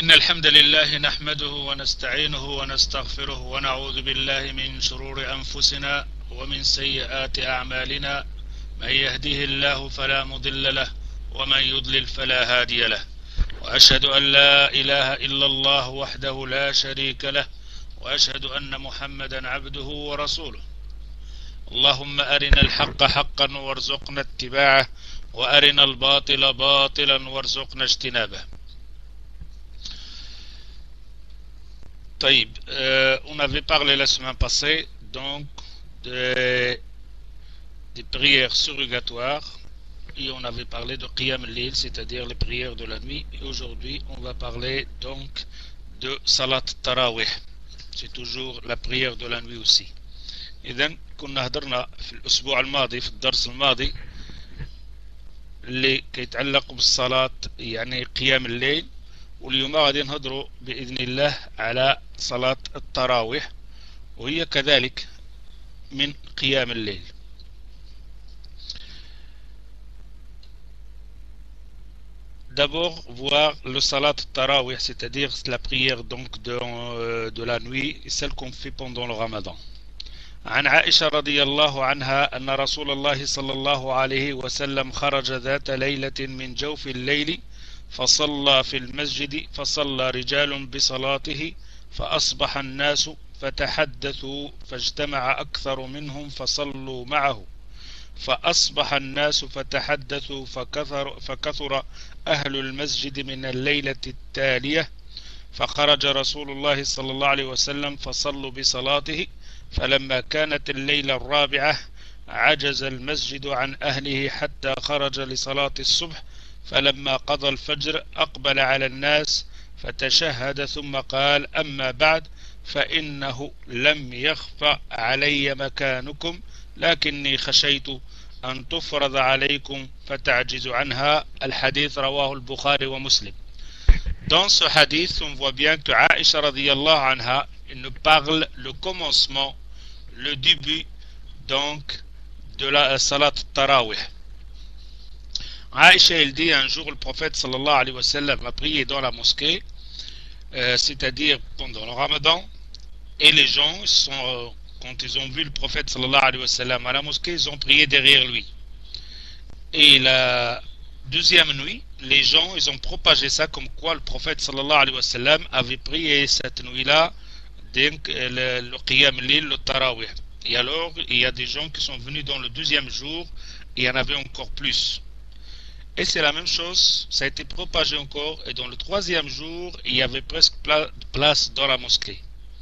إن الحمد لله نحمده ونستعينه ونستغفره ونعوذ بالله من شرور أنفسنا ومن سيئات أعمالنا. من يهده الله فلا مضل له ومن يضلل فلا هادي له، وأشهد أن لا إله إلا الله وحده لا شريك له، وأشهد أن محمدا عبده ورسوله. اللهم أرنا الحق حقا وارزقنا اتباعه، وأرنا الباطل باطلا وارزقنا اجتنابه. On avait parlé la semaine passée donc des prières surrogatoires et on avait parlé de Qiyam al-Layl, c'est-à-dire les prières de la nuit, et aujourd'hui on va parler donc de Salat Tarawih, c'est toujours la prière de la nuit aussi. إذن كنا هدرنا في الأسبوع الماضي في الدرس الماضي اللي كيتعلق بالصلاة يعني قيام الليل، واليوم غادي نهضروا بإذن الله على صلاة التراويح وهي كذلك من قيام الليل. D'abord voir le salat tarawih, c'est-à-dire la prière donc de la nuit, celle qu'on fait pendant le ramadan. عن عائشة رضي الله عنها أن رسول الله صلى الله عليه وسلم خرج ذات ليلة من جوف الليل فصلى في المسجد، فصلى رجال بصلاته فأصبح الناس فتحدثوا فاجتمع أكثر منهم فصلوا معه، فأصبح الناس فتحدثوا فكثر أهل المسجد من الليلة التالية، فخرج رسول الله صلى الله عليه وسلم فصلوا بصلاته، فلما كانت الليلة الرابعة عجز المسجد عن أهله حتى خرج لصلاة الصبح، فلما قضى الفجر أقبل على الناس فتشهد ثم قال: أما بعد فإنه لم يخف علي مكانكم لكني خشيت أن تفرض عليكم فتعجز عنها. الحديث رواه البخاري ومسلم. Dans ce hadith, on voit bien que Aïcha radiyallahu anha nous parle le commencement, le début donc de la salat tarawih. Aïcha, elle dit un jour le prophète sallallahu alayhi wa sallam a prié dans la mosquée, c'est-à-dire pendant le ramadan, et les gens quand ils ont vu le prophète sallallahu alayhi wa sallam à la mosquée, ils ont prié derrière lui. Et la deuxième nuit, les gens ils ont propagé ça comme quoi le prophète sallallahu alayhi wa sallam avait prié cette nuit-là donc le qiyam lil, le tarawih. Et alors il y a des gens qui sont venus dans le deuxième jour et il y en avait encore plus. Et c'est la même chose, ça a été propagé encore, et dans le troisième jour il y avait presque place dans la mosquée.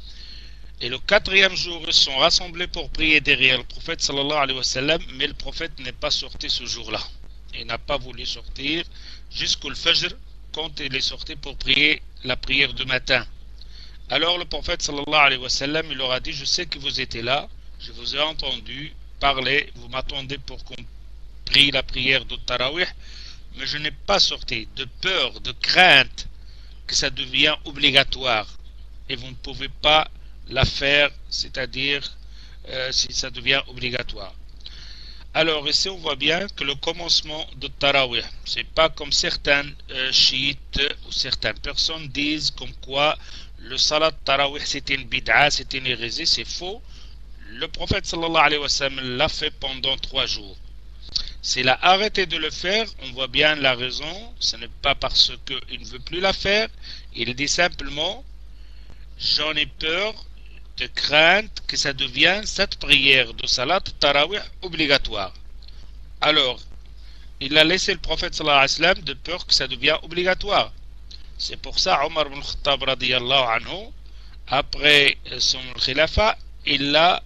Et le quatrième jour ils sont rassemblés pour prier derrière le prophète sallallahu alayhi wa sallam, mais le prophète n'est pas sorti ce jour-là. Il n'a pas voulu sortir jusqu'au fajr quand il est sorti pour prier la prière du matin. Alors le prophète sallallahu alayhi wa sallam il leur a dit: je sais que vous étiez là, je vous ai entendu parler, vous m'attendez pour qu'on prie la prière de tarawih, mais je n'ai pas sorti de peur, de crainte que ça devienne obligatoire et vous ne pouvez pas la faire, c'est-à-dire si ça devient obligatoire. Alors ici on voit bien que le commencement de tarawih, c'est pas comme certains chiites ou certaines personnes disent comme quoi le salat tarawih c'est une bid'a, c'est une hérésie. C'est faux. Le prophète sallallahu alayhi wa sallam l'a fait pendant 3 jours. S'il a arrêté de le faire, on voit bien la raison. Ce n'est pas parce qu'il ne veut plus la faire. Il dit simplement: j'en ai peur, de crainte que ça devienne cette prière de salat tarawih obligatoire. Alors il a laissé le prophète sallallahu alayhi wa sallam de peur que ça devienne obligatoire. C'est pour ça Omar ibn Khattab radiyallahu anhu, après son khilafa, il l'a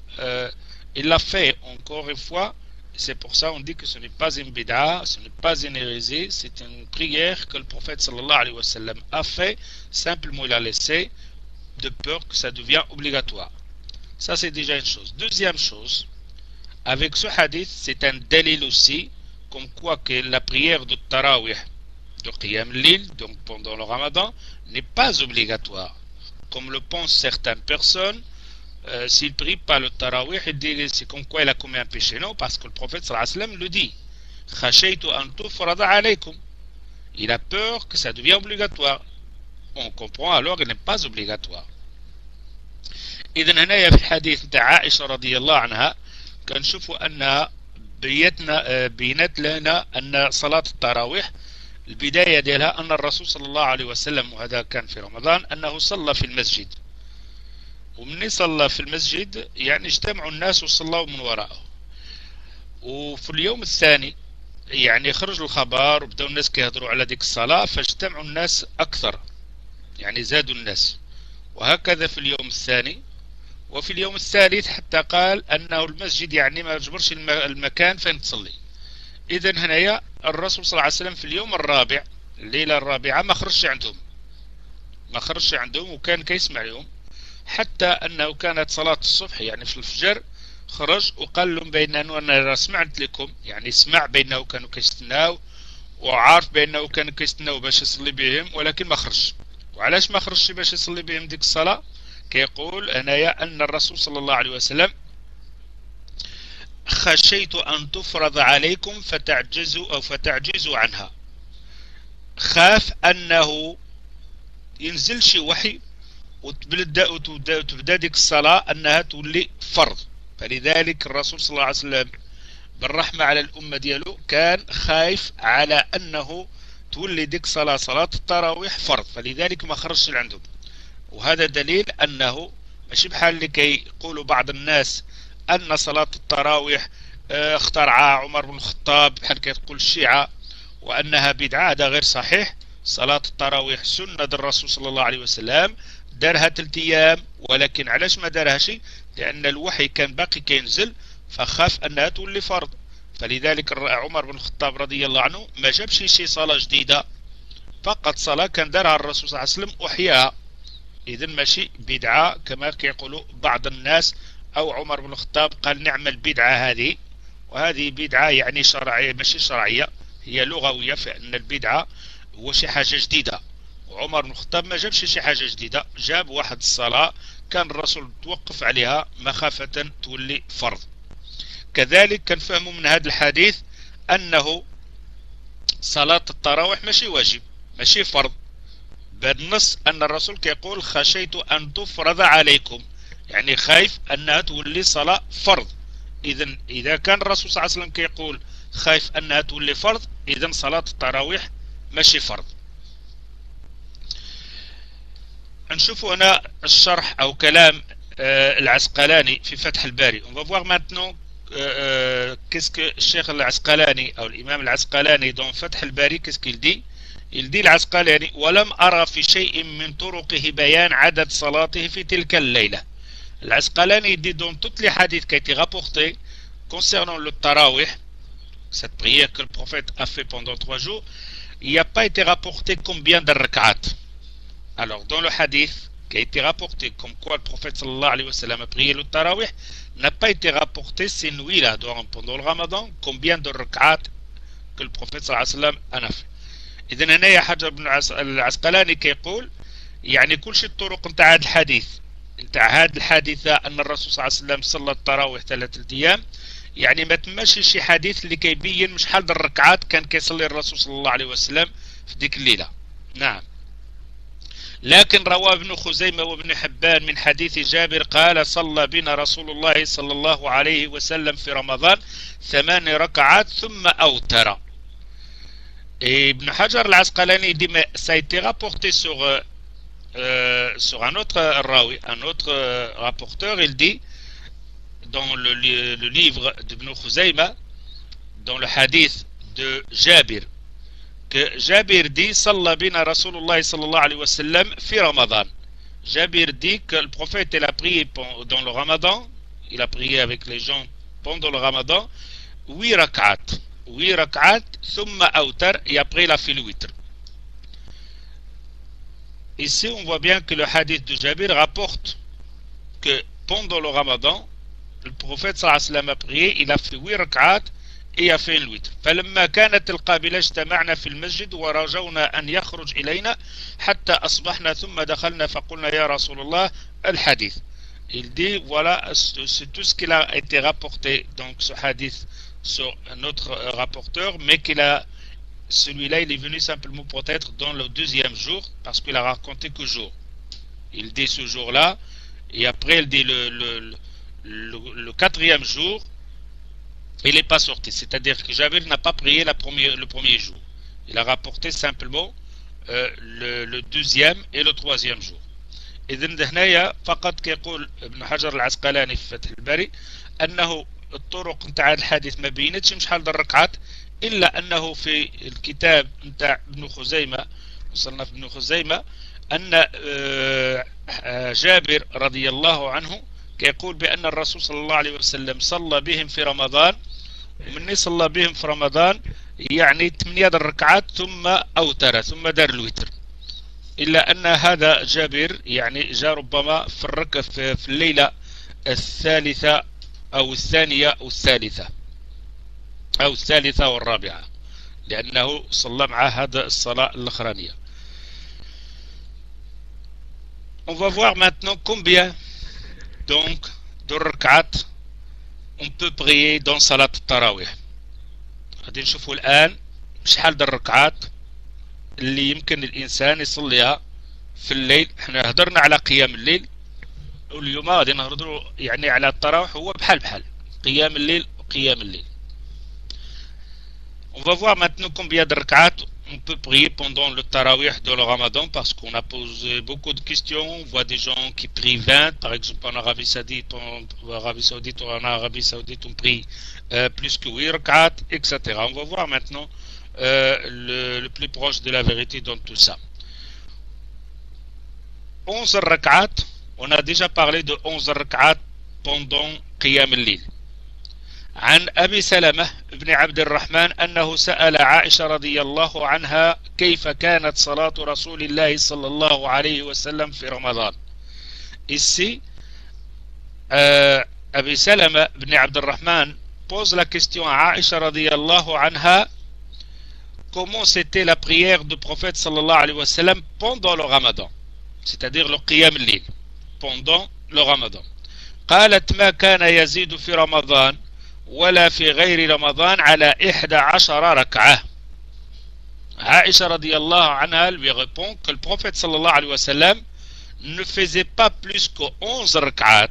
fait encore une fois. C'est pour ça on dit que ce n'est pas une bid'a, ce n'est pas une hérésie, c'est une prière que le prophète sallallahu alayhi wa sallam a fait, simplement il a laissé de peur que ça devienne obligatoire. Ça c'est déjà une chose. Deuxième chose, avec ce hadith, c'est un dalil aussi, comme quoi que la prière de tarawih, de qiyam lil, donc pendant le ramadan, n'est pas obligatoire. Comme le pensent certaines personnes, s'il ne prie pas le tarawih, il dit c'est comme quoi il a commis un péché. Non, parce que le prophète sallallahu alayhi wa sallam le dit: khashaytu an tufrada alaykum. Il a peur que ça devienne obligatoire. on comprend alors il n'est pas obligatoire. إذن هنا في الحديث نتاع عائشة رضي الله عنها كنشوفوا أنها بينت لنا أن صلاة التراويح البداية ديالها أن الرسول صلى الله عليه وسلم، وهذا كان في رمضان، أنه صلى في المسجد، ومن صلى في المسجد يعني اجتمعوا الناس وصلوا من وراءه. وفي اليوم الثاني يعني خرج الخبر وبدأوا الناس كيهضروا على ديك الصلاة، فاجتمعوا الناس أكثر، يعني زادوا الناس. وهكذا في اليوم الثاني وفي اليوم الثالث، حتى قال أنه المسجد يعني ما يجبرش المكان فين تصلي. إذن هنايا الرسول صلى الله عليه وسلم في اليوم الرابع، الليلة الرابعة، ما خرجش عندهم وكان كيسمع لهم، حتى أنه كانت صلاة الصبح يعني في الفجر خرج وقال لهم بأنه أنا سمعت لكم، يعني سمع بأنه كانوا كيستناو وعارف بأنه كانوا كيستناو باش يصلي بهم، ولكن ما خرج. وعلاش ما خرجش باش يصلي بهم ديك الصلاة؟ كيقول هنايا أن الرسول صلى الله عليه وسلم خشيت أن تفرض عليكم فتعجزوا عنها، خاف أنه ينزل شي وحي وتبدا ديك الصلاة أنها تولي فرض. فلذلك الرسول صلى الله عليه وسلم بالرحمة على الأمة ديالو كان خايف على أنه تولي ديك صلاة التراويح فرض، فلذلك ما خرجش لعندهم. وهذا دليل أنه ماشي بحال اللي كيقولوا بعض الناس أن صلاة التراويح اخترعها عمر بن الخطاب بحال كيقول الشيعة وأنها بدعة. هذا غير صحيح. صلاة التراويح سنة الرسول صلى الله عليه وسلم، دارها 3 أيام، ولكن علاش ما دارها شيء؟ لأن الوحي كان باقي كينزل فخاف أنها تولي فرض. فلذلك عمر بن الخطاب رضي الله عنه ما جابش شي صلاة جديدة، فقط صلاة كان دارها الرسول صلى الله عليه وسلم وحياها. إذن ماشي بدعة كما كيقولوا بعض الناس، أو عمر بن الخطاب قال نعمل بدعة هذه، وهذه بدعة يعني شرعية ماشي شرعية، هي لغوية، فإن البدعة هو شي حاجة جديدة. وعمر بن الخطاب ما جابش شي حاجة جديدة، جاب واحد الصلاة كان الرسول توقف عليها مخافة تولي فرض. كذلك كنفهموا من هذا الحديث أنه صلاة التراويح ماشي واجب، ماشي فرض، بالنص أن الرسول كيقول خشيت أن تفرض عليكم، يعني خايف أنها تولي صلاة فرض. إذن إذا كان الرسول صلى الله عليه وسلم كيقول خايف أنها تولي فرض، إذن صلاة التراويح ماشي فرض. نشوفوا هنا الشرح أو كلام العسقلاني في فتح الباري. On va voir maintenant qu'est-ce que الشيخ العسقلاني أو الإمام العسقلاني dans فتح الباري qu'est-ce qu'il dit. Il dit العسقلاني ولم أرى في شيء من طرقه بيان عدد صلاته في تلك الليلة. العسقلاني dit dans toutes les hadiths qui ont été rapportés concernant le tarawih, cette prière que le prophète a fait pendant 3 jours, il n'y a pas été rapporté combien de rak'at. Alors dans le hadith qui a été rapporté comme quoi le prophète sallallahu alayhi wa sallam a prié le tarawih, n'a pas été rapporté ces nuits-là pendant le ramadan combien de rak'at que le prophète sallallahu alayhi wa sallam en a fait. إذن هنا حجر بن العسقلاني كيقول يعني كل شيء الطرق نتاع هذا الحديث، نتاع هذا الحادثة أن الرسول صلى الله عليه وسلم صلى التراويح 3 أيام، يعني ما تماشي شي حديث اللي كيبين مش شحال الركعات كان كيصلي الرسول صلى الله عليه وسلم في ديك الليلة. نعم، لكن روى ابن خزيمة وابن حبان من حديث جابر قال صلى بنا رسول الله صلى الله عليه وسلم في رمضان 8 ركعات ثم أوتر. Et Ibn Hajar al-Asqalani dit mais ça a été rapporté sur un autre rawi, un autre rapporteur. Il dit dans le livre d'Ibn Khuzayma, dans le hadith de Jabir, que Jabir dit Salla bina Rasulullah sallallahu alayhi wa sallam fi Ramadan. Jabir dit que le prophète il a prié dans le Ramadan, il a prié avec les gens pendant le Ramadan 8 rak'at. 8 rak'at, thumma awtar, et après il a fait le witr. Ici on voit bien que le hadith de Jabir rapporte que pendant le Ramadan, le prophète sallallahu alayhi wa sallam a prié, il a fait 8 rak'at et a fait le witr. فلما كانت القابلة اجتمعنا في المسجد ورجونا أن يخرج إلينا حتى أصبحنا ثم دخلنا فقلنا يا رسول الله الحديث. Il dit voilà, c'est tout ce qu'il a été rapporté, donc ce hadith sur un autre rapporteur, mais qu'il a celui-là il est venu simplement peut-être dans le deuxième jour, parce qu'il a raconté que jour. Il dit ce jour-là, et après il dit le quatrième jour, il n'est pas sorti. C'est-à-dire que Jabir n'a pas prié le premier jour. Il a rapporté simplement le deuxième et le troisième jour. إذن هنايا فقط كيقول ابن حجر العسقلاني في فتح الباري أنه الطرق نتاع الحديث ما بينتش شحال د الركعات، إلا أنه في الكتاب نتاع ابن خزيمة مصنف ابن خزيمة أن جابر رضي الله عنه كيقول بأن الرسول صلى الله عليه وسلم صلى بهم في رمضان، ومن صلى بهم في رمضان يعني 8 الركعات ثم أوتر ثم دار الوتر. إلا أن هذا جابر يعني جاء ربما في الليلة الثالثة أو الثانية أو الثالثة أو الثالثة والرابعة، لأنه صلى مع هذا الصلاة الأخرانية. On va voir maintenant combien donc de rak'at on peut prier dans salat التراويح. غادي نشوفوا الآن شحال د الركعات اللي يمكن الإنسان يصليها في الليل. احنا هدرنا على قيام الليل، واليوم غادي نهضروا يعني على التراويح، هو بحال قيام الليل وقيام الليل. On va voir maintenant combien de rak'at on peut prier pendant le tarawih de le Ramadan, parce qu'on a posé beaucoup de questions. On voit des gens qui prient 20, par exemple en Arabie Saoudite, on prie plus que 8 rak'at, etc. On va voir maintenant le plus proche de la vérité dans tout ça. 11 rak'at, on a déjà parlé de 11 rak'at pendant Qiyam al-Lil. عن أبي سلمة بن عبد الرحمن أنه سأل عائشة رضي الله عنها كيف كانت صلاة رسول الله صلى الله عليه وسلم في رمضان. Ici, Abi Salama ibn Abd al-Rahman pose la question à Aisha radiyallahu anha, comment c'était la prière du prophète sallallahu alayhi wa sallam pendant le Ramadan, c'est-à-dire le Qiyam al-Lil, pendant le Ramadan. قالت ما كان يزيد في رمضان ولا في غير رمضان على 11 ركعة. Aisha radiyallahu anha lui répond que le prophète sallallahu alayhi wa sallam ne faisait pas plus que 11 rak'at.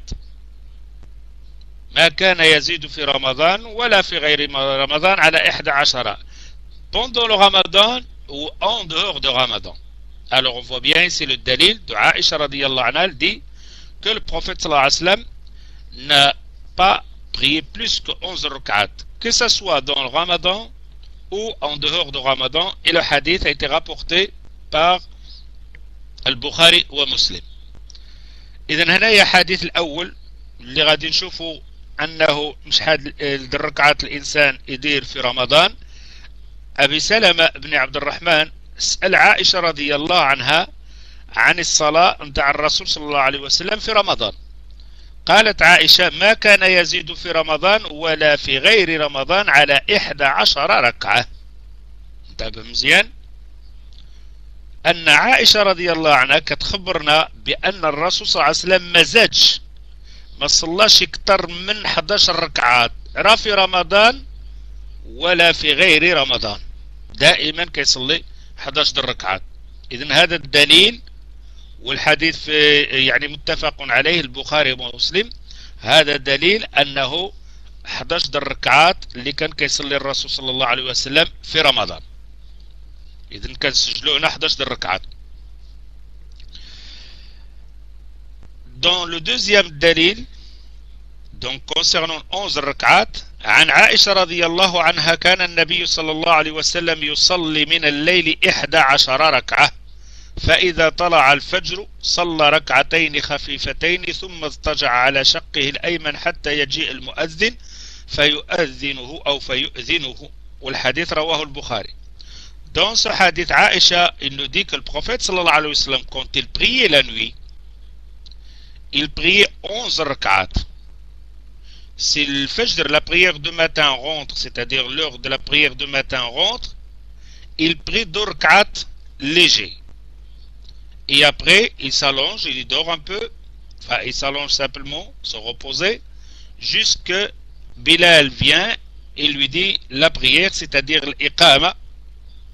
ما كان يزيد في رمضان ولا في غير رمضان على 11 pendant le Ramadan ou en dehors de Ramadan. Alors on voit bien ici le dalil de Aisha radiyallahu anha, elle dit que le prophète sallallahu alayhi wa sallam n'a pas prié plus que 11 rak'at, que ce soit dans le Ramadan ou en dehors de Ramadan, et le hadith a été rapporté par البخاري ومسلم. إذن هنا حديث الأول اللي غادي نشوفوا أنه مش حد الركعات الإنسان يدير في رمضان. أبي سلمة بن عبد الرحمن سأل عائشة رضي الله عنها عن الصلاة متاع الرسول صلى الله عليه وسلم في رمضان. قالت عائشة ما كان يزيد في رمضان ولا في غير رمضان على 11 ركعة. انتبه مزيان، أن عائشة رضي الله عنها كتخبرنا بأن الرسول صلى الله عليه وسلم ما زادش، ما صلاش اكثر من 11 ركعات لا في رمضان ولا في غير رمضان، دائما كيصلي 11 ركعات. إذن هذا الدليل، والحديث في يعني متفق عليه البخاري ومسلم، هذا دليل أنه 11 ركعات اللي كان كيصلي الرسول صلى الله عليه وسلم في رمضان. إذن كان سجلوا هنا 11 ركعات. Dans le deuxième dalil, donc concernant 11 ركعات، عن عائشة رضي الله عنها كان النبي صلى الله عليه وسلم يصلي من الليل 11 ركعة، فإذا طلع الفجر صلى ركعتين خفيفتين ثم اضطجع على شقه الأيمن حتى يجيء المؤذن فيؤذنه أو فيؤذنه. والحديث رواه البخاري. Dans ce hadith, Aïcha, il nous dit que le prophète sallallahu alayhi wa sallam, quand il priait la nuit, il priait 11 rak'at. Si le fajr, la prière du matin rentre, c'est-à-dire l'heure de la prière du matin rentre, il prie 2 rak'at légers. Et après, il s'allonge, il dort un peu, enfin, il s'allonge simplement, se reposer, jusque Bilal vient et lui dit la prière, c'est-à-dire l'iqama,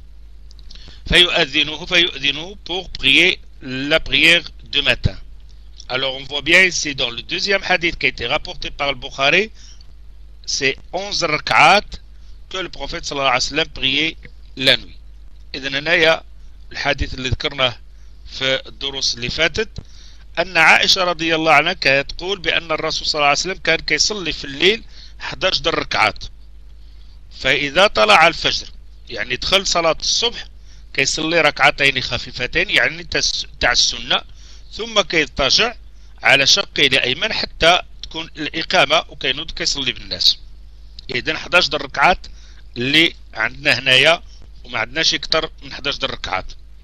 فيؤذنه pour prier la prière de matin. Alors on voit bien ici dans le deuxième hadith qui a été rapporté par le Bukhari, c'est 11 rak'at que le prophète sallallahu alayhi wa sallam priait la nuit. إذن هنايا الحديث اللي ذكرناه في الدروس اللي فاتت أن عائشة رضي الله عنها كانت تقول بأن الرسول صلى الله عليه وسلم كان كيصلي في الليل 11 ركعات، فإذا طلع الفجر يعني دخل صلاة الصبح كيصلي ركعتين خفيفتين يعني تاع السنة، ثم كيضطجع على شقه الأيمن حتى تكون الإقامة وكينوض كيصلي بالناس. إذن 11 ركعات اللي عندنا هنايا وما عندناش أكثر من 11 ركعات.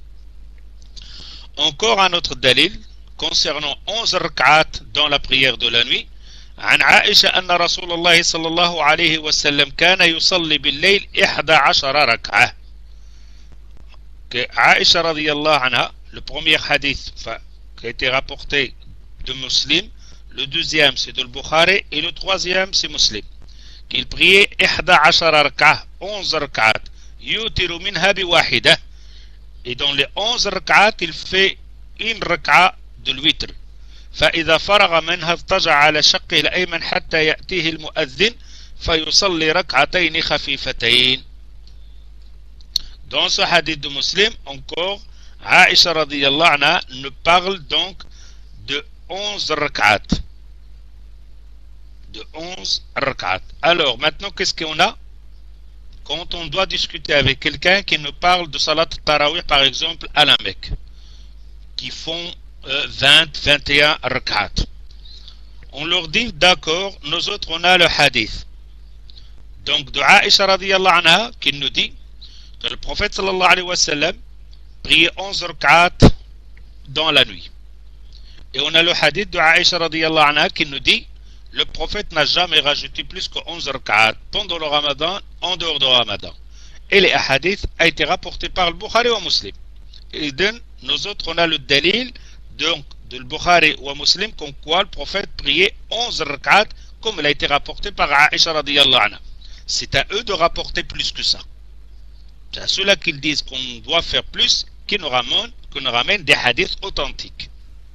Encore un autre دليل concernant 11 ركعات dans la prière de la nuit. عن عائشة أن رسول الله صلى الله عليه وسلم كان يصلي بالليل 11 ركعة. عائشة رضي الله عنها, le premier hadith qui a été rapporté de Muslim, le deuxième c'est de Bukhari et le troisième c'est Muslim, qu'il priait 11 ركعة 11 ركعات يوتر منها بواحدة, et dans les 11 ركعات il fait une ركعة de الوتر. فإذا فرغ منها اضطجع على شقه الأيمن حتى يأتيه المؤذن فيصلي ركعتين خفيفتين. Dans ce hadith de Muslim, encore, Aïcha radiyallahu anha nous parle donc de 11 rak'at. De 11 rak'at. Alors, maintenant, qu'est-ce qu'on a? Quand on doit discuter avec quelqu'un qui nous parle de Salat Tarawih, par exemple, à la Mecque, qui font 20-21 rak'at. On leur dit, d'accord, nous autres, on a le hadith. Donc, de Aïcha radiyallahu anha, qui nous dit que le prophète sallallahu alayhi wa sallam priait 11 rak'at dans la nuit. Et on a le hadith de Aïcha radiyallahu anha qui nous dit le prophète n'a jamais rajouté plus que 11 rak'at pendant le ramadan, en dehors du ramadan. Et les hadiths a été rapporté par le Bukhari ou Muslim. Et donc, nous autres, on a le dalil donc, de le Bukhari ou Muslim comme quoi le prophète priait 11 rak'at comme il a été rapporté par Aïcha radiyallahu anha. C'est à eux de rapporter plus que ça. C'est à ceux-là qui disent qu'on doit faire plus qui nous ramènent des hadiths authentiques.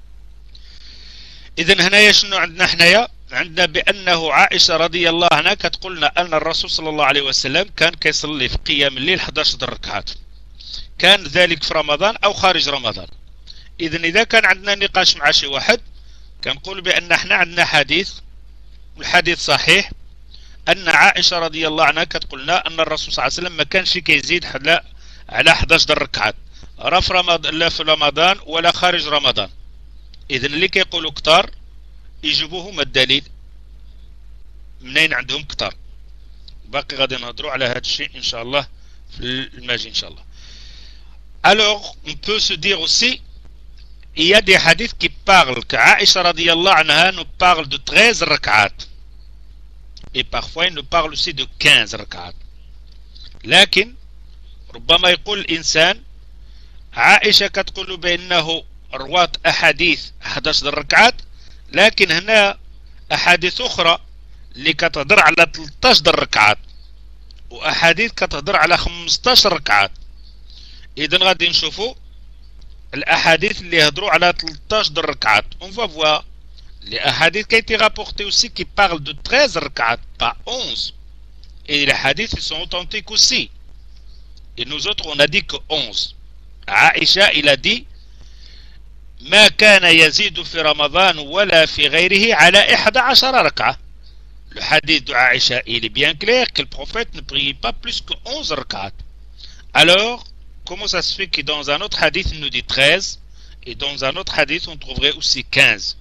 إذن هنايا شنو عندنا حنايا؟ عندنا بأنه عائشة رضي الله عنها كتقول لنا أن الرسول صلى الله عليه وسلم كان كيصلي في قيام الليل 11 ركعات. كان ذلك في رمضان أو خارج رمضان. إذن إذا كان عندنا نقاش مع شي واحد كنقول بأن احنا عندنا حديث والحديث صحيح أن عائشة رضي الله عنها كتقول لنا أن الرسول صلى الله عليه وسلم ما كانش كيزيد على 11 ركعات لا في رمضان ولا خارج رمضان. إذن اللي كيقولوا كتار يجيبوهم الدليل منين عندهم كتار. باقي غادي نهضروا على هذا الشيء إن شاء الله في الماجي إن شاء الله. Alors on peut se dire aussi il y a des hadiths qui parlent que Aïcha radiyallahu anha nous parle de 13 rak'at et parfois il nous parle aussi de 15 rak'at. لكن ربما يقول الإنسان عائشة كتقول بأنه رواة أحاديث 11 ركعات لكن هنا أحاديث أخرى اللي كتهضر على 13 ركعات وأحاديث كتهضر على 15 ركعات. إذن غادي نشوفوا الأحاديث اللي هضروا على 13 ركعات. On va voir les hadiths qui ont été rapportés aussi qui parlent de 13 ركعات pas 11. Et les hadiths ils sont authentiques aussi. Et nous autres on a dit que 11. Aïcha il a dit ما كان يزيد في رمضان ولا في غيره على 11 ركعة. Le hadith de Aïcha il est bien clair que le prophète ne priait pas plus que 11 rak'at. Alors, comment ça se fait que dans un autre hadith il nous dit 13 et dans un autre hadith on trouverait aussi 15?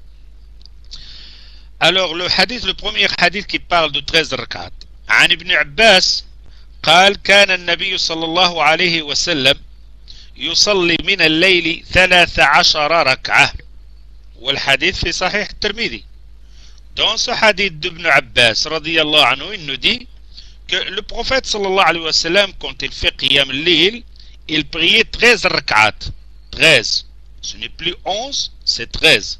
Alors le hadith, le premier hadith qui parle de 13 rak'at. عن ابن عباس قال كان النبي صلى الله عليه وسلم يصلي من الليل 13 ركعة والحديث في صحيح الترمذي. Dans ce hadith d'Ibn Abbas radiyallahu anhu il nous dit que le prophète sallallahu alayhi wa sallam quand il fait qiyam al-layl il priait 13 rak'at. 13. Ce n'est plus 11, c'est 13.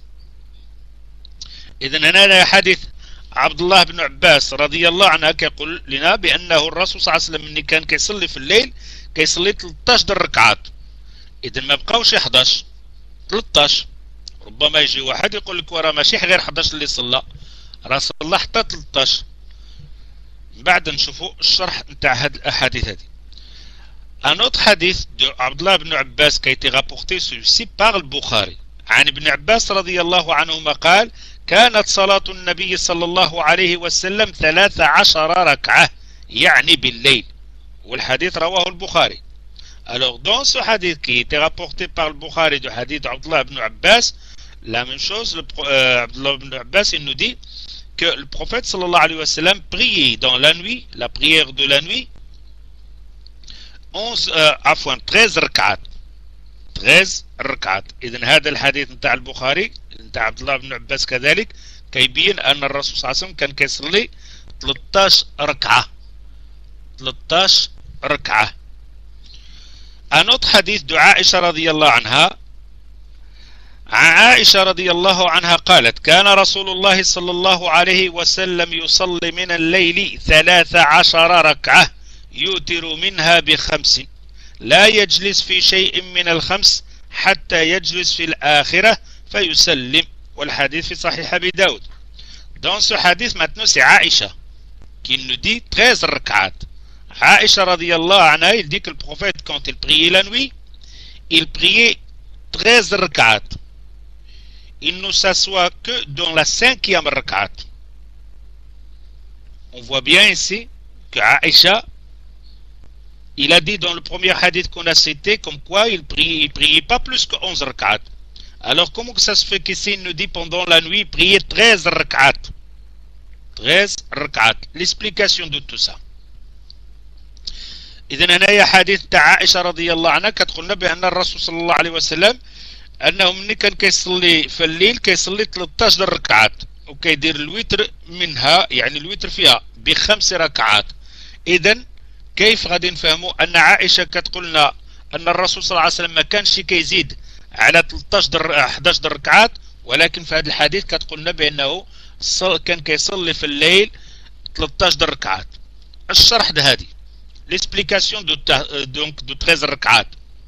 إذن هنا حديث عبد الله بن عباس رضي الله عنه يقول لنا بأنه الرسول صلى الله عليه وسلم من كان كيصلي في الليل كيصلي 13 الركعات. إذا ما بقاوش 11، 13. ربما يجي واحد يقول لك وراه ماشي غير 11 اللي صلى، راه صلى حتى 13. من بعد نشوفوا الشرح نتاع هاد الأحاديث هذه. Un autre hadith de Abdullah ibn Abbas qui a été rapporté celui-ci par le Bukhari. عن ابن عباس رضي الله عنهما قال: كانت صلاة النبي صلى الله عليه وسلم 13 ركعة، يعني بالليل. والحديث رواه البخاري. Alors dans ce hadith qui était rapporté par le Bukhari du hadith d'Abdullah ibn Abbas, la même chose, Abdullah ibn Abbas il nous dit que le prophète sallallahu alayhi wa sallam priait dans la nuit, la prière de la nuit, 13 ركعات. 13 ركعات. إذن هذا الحديث نتاع البخاري نتاع عبد الله بن عباس كذلك كيبين أن الرسول صلى الله عليه وسلم كان كيصلي 13 ركعة. 13 ركعة. Un autre hadith de عائشة رضي الله عنها. عائشة رضي الله عنها قالت: كان رسول الله صلى الله عليه وسلم يصلي من الليل 13 ركعة يوتر منها ب5، لا يجلس في شيء من ال5 حتى يجلس في الآخرة فيسلم. والحديث في صحيح أبي داود. Dans ce hadith maintenant c'est Aïcha qui nous dit 13 rak'at. Aïcha radiyallahu anha, il dit que le prophète quand il priait la nuit, il priait 13 rak'at. Il ne s'assoit que dans la 5e rak'at. On voit bien ici que Aïcha, il a dit dans le premier hadith qu'on a cité comme quoi il priait pas plus que 11 rak'at. Alors comment que ça se fait qu'ici il nous dit pendant la nuit il priait 13 rak'at? 13 rak'at. L'explication de tout ça. إذن هنايا حديث تاع عائشة رضي الله عنها كتقولنا بأن الرسول صلى الله عليه وسلم أنه ملي كان كيصلي في الليل كيصلي 13 ركعات وكيدير الوتر منها، يعني الوتر فيها ب5 ركعات. إذن كيف غادي نفهموا أن عائشة كتقولنا أن الرسول صلى الله عليه وسلم ما كانش كيزيد على 11 ركعات، ولكن في هذا الحديث كتقولنا بأنه كان كيصلي في الليل 13 ركعات. الشرح ده هذه l'explication de 13 ركعات.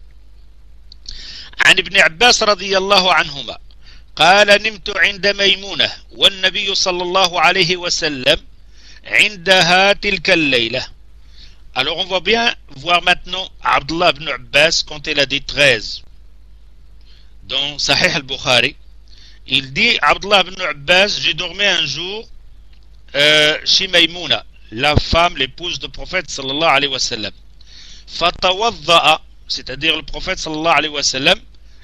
عن ابن عباس رضي الله عنهما قال: نمت عند ميمونة والنبي صلى الله عليه وسلم عندها تلك الليلة. Alors on va bien voir maintenant Abdullah ibn Abbas quand il a dit 13 dans Sahih al-Bukhari. Il dit Abdullah ibn Abbas: j'ai dormi un jour chez Maïmouna, la femme, l'épouse du prophète sallallahu alayhi wa sallam. Fatawadda'a, c'est-à-dire le prophète sallallahu alayhi wa sallam,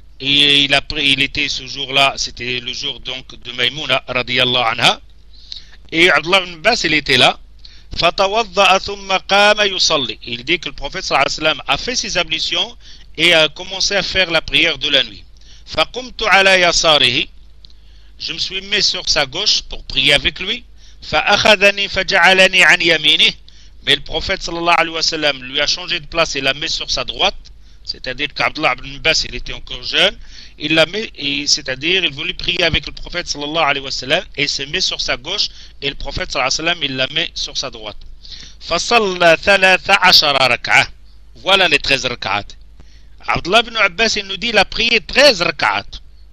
il était ce jour-là, c'était le jour donc de Maïmouna radiyallahu anha, et Abdullah ibn Abbas il était là. Fatawadda'a thumma qama yusalli. Il dit que le prophète sallallahu alayhi wa sallam a fait ses ablutions et a commencé à faire la prière de la nuit. Faqumtu ala yasarihi, je me suis mis sur sa gauche pour prier avec lui. فأخذني فجعلني عن يمينه, mais le prophète sallallahu alayhi wa sallam lui a changé de place et l'a mis sur sa droite, c'est-à-dire qu'Abdullah ibn Abbas il était encore jeune, il l'a mis, c'est-à-dire il voulait prier avec le prophète sallallahu alayhi wa sallam et s'est mis sur sa gauche et le prophète sallallahu alayhi wa sallam il l'a mis sur sa droite. فصلى 13 ركعة. Voilà les 13 rak'at. Abdullah ibn Abbas il nous dit il a prié 13 rak'at.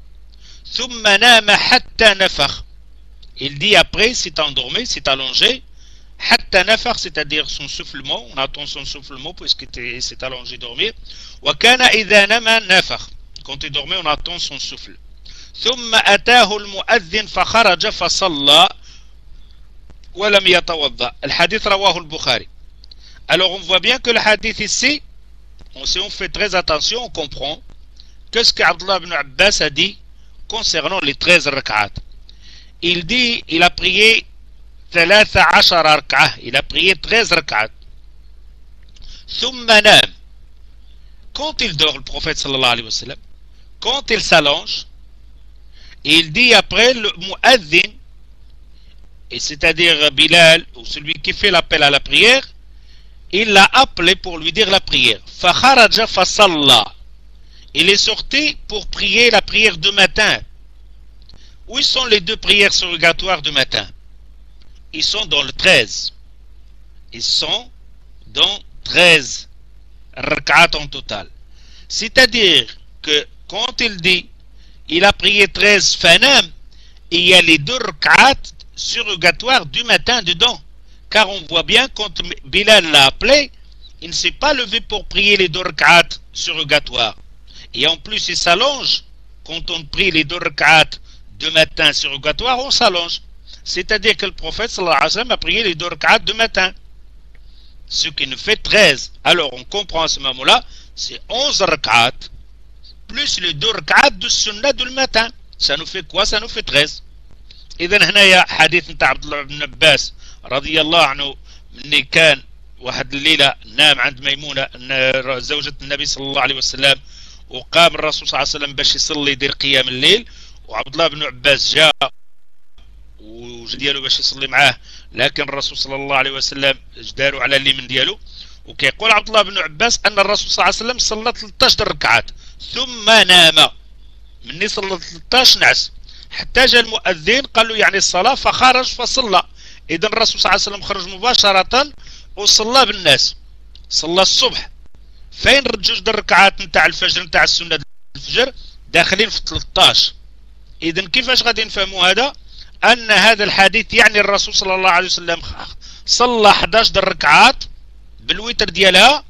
ثم نام حتى نفخ. Il dit après, s'est endormi, s'est allongé, hatta nafar, c'est-à-dire son soufflement, on attend son soufflement puisqu'il s'est allongé dormir. Wa kana idha nama nafar, quand il dormait, on attend son souffle. Thumma atahu al-mu'adhdhin fa kharaja fa salla wa lam yatawadda. Le hadith rawahu al-Bukhari. Alors on voit bien que le hadith ici, si on fait très attention, on comprend que ce qu'Abdullah ibn Abbas a dit concernant les 13 rak'at. Il dit, il a prié 13 ركعة, il a prié 13 rak'at. ثم نام. Quand il dort, le prophète sallallahu alayhi wa sallam, quand il s'allonge, il dit après le mu'adhin, et c'est-à-dire Bilal, ou celui qui fait l'appel à la prière, il l'a appelé pour lui dire la prière. فخرج فصلى. Il est sorti pour prier la prière du matin. Où sont les deux prières surrogatoires du matin? Ils sont dans le 13. Ils sont dans 13 rak'at en total. C'est-à-dire que quand il dit il a prié 13 fanam, il y a les 2 rak'at surrogatoires du matin dedans. Car on voit bien quand Bilal l'a appelé, il ne s'est pas levé pour prier les 2 rak'at surrogatoires. Et en plus il s'allonge. Quand on prie les 2 rak'at de matin surrogatoires, on s'allonge. C'est-à-dire que le prophète sallallahu alayhi wa sallam a prié les 2 rak'at de matin. Ce qui nous fait 13. Alors on comprend à ce moment-là, c'est 11 rak'at, plus les 2 rak'at de sunnah du matin. Ça nous fait quoi? Ça nous fait 13. إذن هنا حديث نتاع عبد الله بن عباس رضي الله عنه مني كان واحد الليلة نام عند ميمونة زوجة النبي صلى الله عليه وسلم وقام الرسول صلى الله عليه وسلم باش يصلي يدير قيام الليل وعبد الله بن عباس جاء وديالو باش يصلي معاه لكن الرسول صلى الله عليه وسلم جداروا على اليمين ديالو وكيقول عبد الله بن عباس أن الرسول صلى الله عليه وسلم صلى 13 ركعات ثم نام مني صلى 13 نعس حتى جاء المؤذن قال له يعني الصلاة فخرج فصلى. إذن الرسول صلى الله عليه وسلم خرج مباشرة وصلى بالناس صلى الصبح. فين جوج الركعات نتاع الفجر نتاع السنة الفجر داخلين في 13. إذن كيفاش غادي نفهموا هذا؟ أن هذا الحديث يعني الرسول صلى الله عليه وسلم صلى 11 ركعات بالوتر ديالها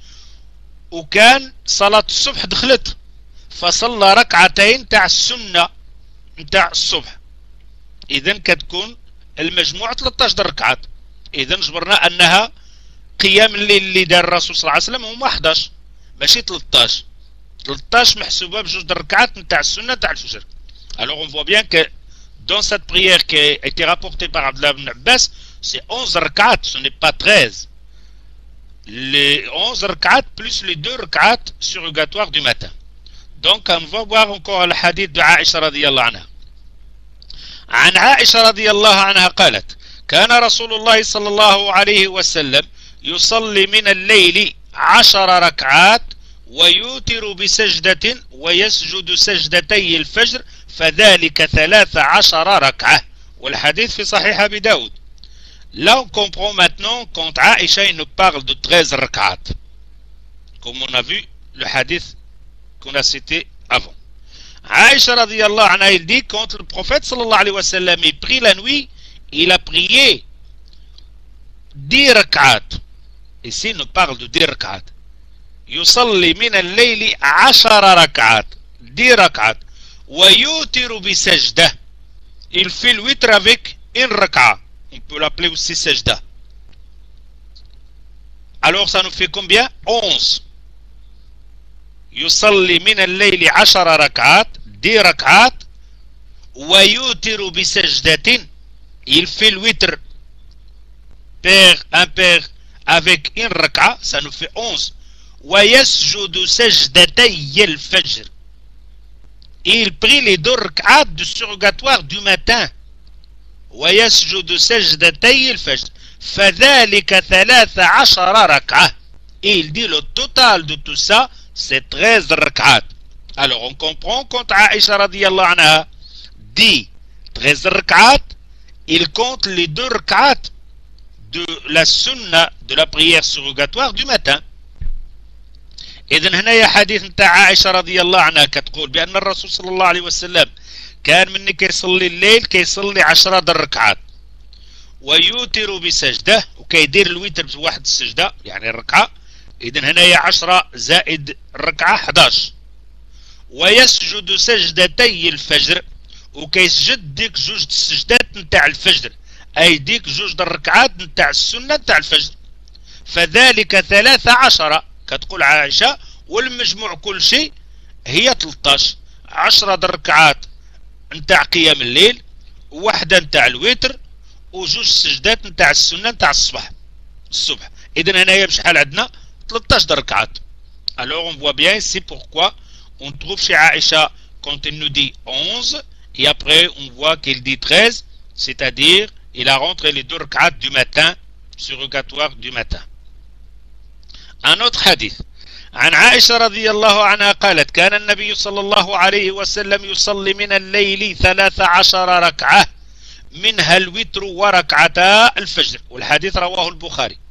وكان صلاة الصبح دخلت فصلى ركعتين تاع السنة نتاع الصبح. إذن كتكون المجموع 13 ركعات. إذن جبرنا أنها قيام الليل اللي دار الرسول صلى الله عليه وسلم هما 11 ماشي 13. 13 محسوبة بجوج ركعات نتاع السنة نتاع الفجر. Alors on voit bien que dans cette prière qui a été rapportée par Abdullah ibn Abbas, c'est 11 rak'at, ce n'est pas 13. Les 11 rak'at plus les 2 rak'at surrogatoires du matin. Donc on va voir encore le hadith de Aïcha radiyallahu anha. عن عائشة رضي الله عنها قالت كان رسول الله صلى الله عليه وسلم يصلي من الليل 10 ركعات ويوتر بسجدة ويسجد سجدتي الفجر فذلك 13 ركعة والحديث في صحيح أبي داود. Là on comprend maintenant quand Aïcha nous parle de 13 rak'at comme on a vu le hadith qu'on a cité avant. Aïcha radiyallahu anha il dit quand le prophète sallallahu alayhi wa sallam il prie la nuit il a prié 10 rak'at. Ici il nous parle de 10 rak'at. يصلي من الليل 10 ركعات 10 ركعات ويوتر بسجدة. Il fait le witr avec une raka'a. On peut l'appeler aussi sajda. Alors ça nous fait combien? 11. يصلي من الليل 10 ركعات 10 ركعات ويوتر بسجدة. Il fait le witr pair impair avec une raka'a. Ça nous fait 11. ويسجد سجدتي الفجر. Il prie les 2 rak'at de surrogatoire du matin. ويسجد سجدتي الفجر فذلك 13 ركعة. Et il dit le total de tout ça c'est 13 rak'at. Alors on comprend quand Aïcha radiyallahu anha dit 13 rak'at, il compte les 2 rak'at de la sunna de la prière surrogatoire du matin. إذن هنا حديث نتاع عائشة رضي الله عنها كتقول بأن الرسول صلى الله عليه وسلم كان مني كيصلي الليل كيصلي 10 ركعات ويوتر بسجدة وكيدير الوتر بواحد السجدة يعني الركعة. إذن هنا 10 زائد الركعة 11 ويسجد سجدتي الفجر وكيسجد ديك جوج السجدات نتاع الفجر أي ديك جوج الركعات نتاع السنة نتاع الفجر. فذلك 13 كتقول عائشة والمجموع كل شيء هي 13. 10 ركعات نتاع قيام الليل وواحدة نتاع الوتر وجوج سجدات نتاع السنة نتاع الصبح. إذن هنايا بشحال عندنا 13 ركعات. Alors on voit bien ici pourquoi on trouve chez Aïcha quand il nous dit 11 et après on voit qu'il dit 13, c'est-à-dire il a rentré les 2 rak'at du matin surrogatoire du matin. Un autre hadith عن عائشة رضي الله عنها قالت كان النبي صلى الله عليه وسلم يصلي من الليل 13 ركعة منها الوتر وركعتا الفجر والحديث رواه البخاري.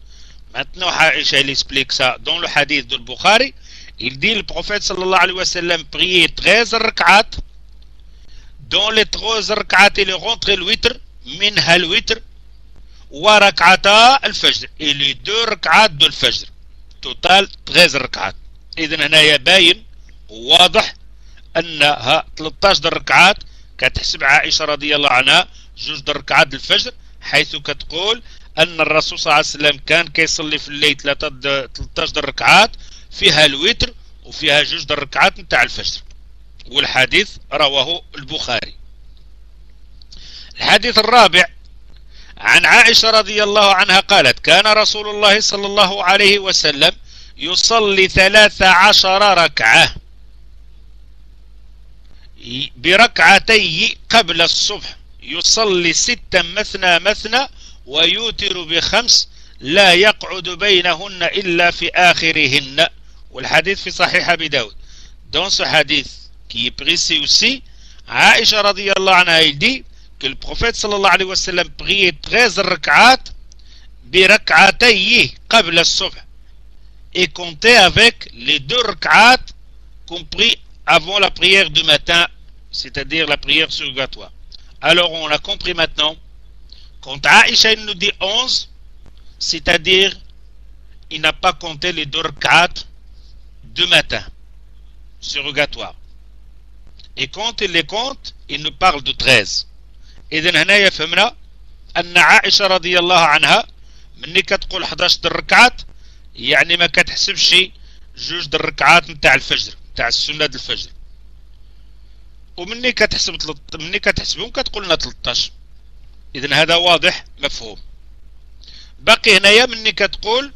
Maintenant, Aïcha il explique ça dans le hadith de Bukhari. Il dit le prophète sallallahu alayhi wa sallam priait 13 rak'at. Dans les 13 rak'at, il est rentré le witr, minha le witr, wa rak'ata al-fajr. Et les 2 rak'at de al-fajr. Total 13 rak'at. إذن هنا يباين واضح أنها 13 ركعات كتحسب عائشة رضي الله عنها جوج ركعات الفجر، حيث كتقول أن الرسول صلى الله عليه وسلم كان كيصلي في الليل 13 ركعات فيها الوتر وفيها جوج ركعات نتاع الفجر. والحديث رواه البخاري. الحديث الرابع عن عائشة رضي الله عنها قالت: كان رسول الله صلى الله عليه وسلم يصلي 13 ركعة بركعتي قبل الصبح، يصلي 6 مثنى مثنى ويوتر ب5 لا يقعد بينهن إلا في آخرهن. والحديث في صحيح أبي داود. Dans ce hadith qui est précis aussi, Aïcha radiyallahu anha il dit que le prophète sallallahu alayhi wa sallam priait 13 rak'at bi rak'atayhi qabla as-subh et comptait avec les 2 rak'at compris avant la prière du matin, c'est-à-dire la prière surrogatoire. Alors on a compris maintenant, quand Aïcha nous dit 11, c'est-à-dire il n'a pas compté les 2 rak'at du matin surrogatoire. Et quand il les compte, il nous parle de 13. إذن هنا يفهمنا أن عائشة رضي الله عنها مني كتقول 11 ركعات يعني ما كتحسبش جوج الركعات نتاع الفجر نتاع السنة الفجر، ومني كتحسبهم كتقول لنا 13. إذن هذا واضح مفهوم. باقي هنايا مني كتقول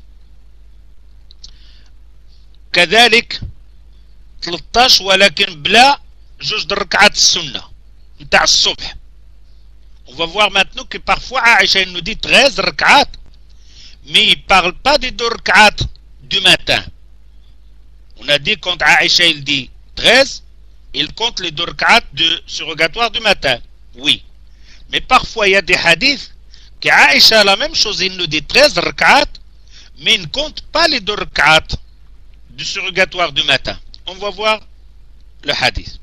كذلك 13 ولكن بلا جوج الركعات السنة نتاع الصبح. On va voir maintenant que parfois Aïcha nous dit 13 rak'at, mais il ne parle pas des 2 rak'at du matin. On a dit quand Aïcha il dit 13, il compte les 2 rak'at de surrogatoire du matin. Oui. Mais parfois il y a des hadiths que Aïcha la même chose, il nous dit 13 rak'at, mais il ne compte pas les 2 rak'at du surrogatoire du matin. On va voir le hadith.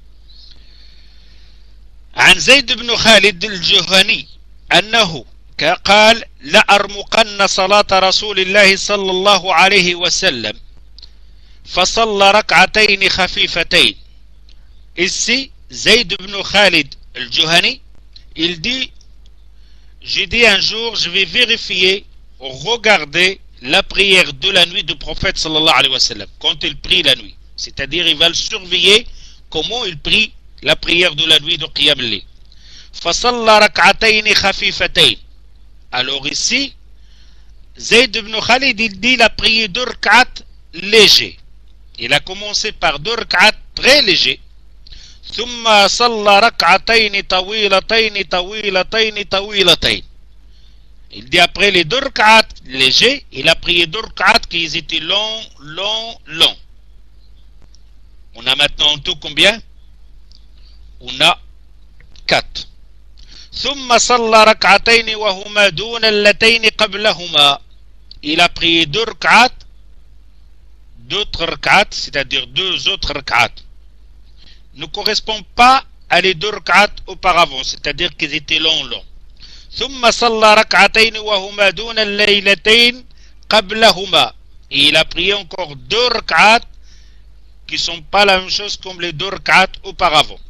عن زيد بن خالد الجهني أنه قال: لأرمقن صلاة رسول الله صلى الله عليه وسلم فصلى ركعتين خفيفتين. Ici, Zayd ibn Khalid al-Juhani, il dit: j'ai dit un jour, je vais vérifier, regarder la prière de la nuit du prophète sallallahu alayhi wa sallam, quand il prie la nuit. C'est-à-dire, il va le surveiller comment il prie la prière de la nuit de Qiyam al-Layl. فصلى ركعتين خفيفتين. Alors ici, Zayd ibn Khalid il dit il a prié 2 rak'at légers. Il a commencé par 2 rak'at très légers. ثم صلى ركعتين طويلتين طويلتين طويلتين. Il dit après les 2 rak'at légers, il a prié 2 rak'at qui étaient longs. On a maintenant en tout combien? On a 4. ثم صلى ركعتين وهما دون اللتين قبلهما. Il a prié 2 rak'at, d'autres rak'at, c'est-à-dire 2 autres rak'at, ne correspondent pas à les 2 rak'at auparavant, c'est-à-dire qu'ils étaient longs. ثم صلى ركعتين وهما دون الليلتين قبلهما. Et il a prié encore 2 rak'at qui ne sont pas la même chose comme les 2 rak'at auparavant.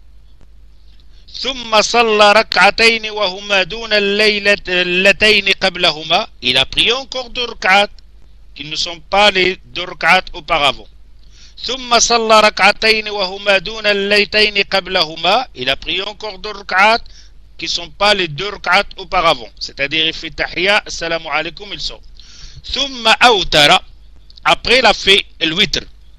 ثم صلى ركعتين وهما دون اللتين قبلهما. Il a prié encore 2 rak'at qui ne sont pas les 2 rak'at auparavant. ثم صلى ركعتين وهما دون اللتين قبلهما. Il a prié encore 2 rak'at qui ne sont pas les 2 rak'at auparavant. C'est-à-dire il fait tahiyya, assalamu alaykum, il sort. ثم أوتر. Après il a fait le witr.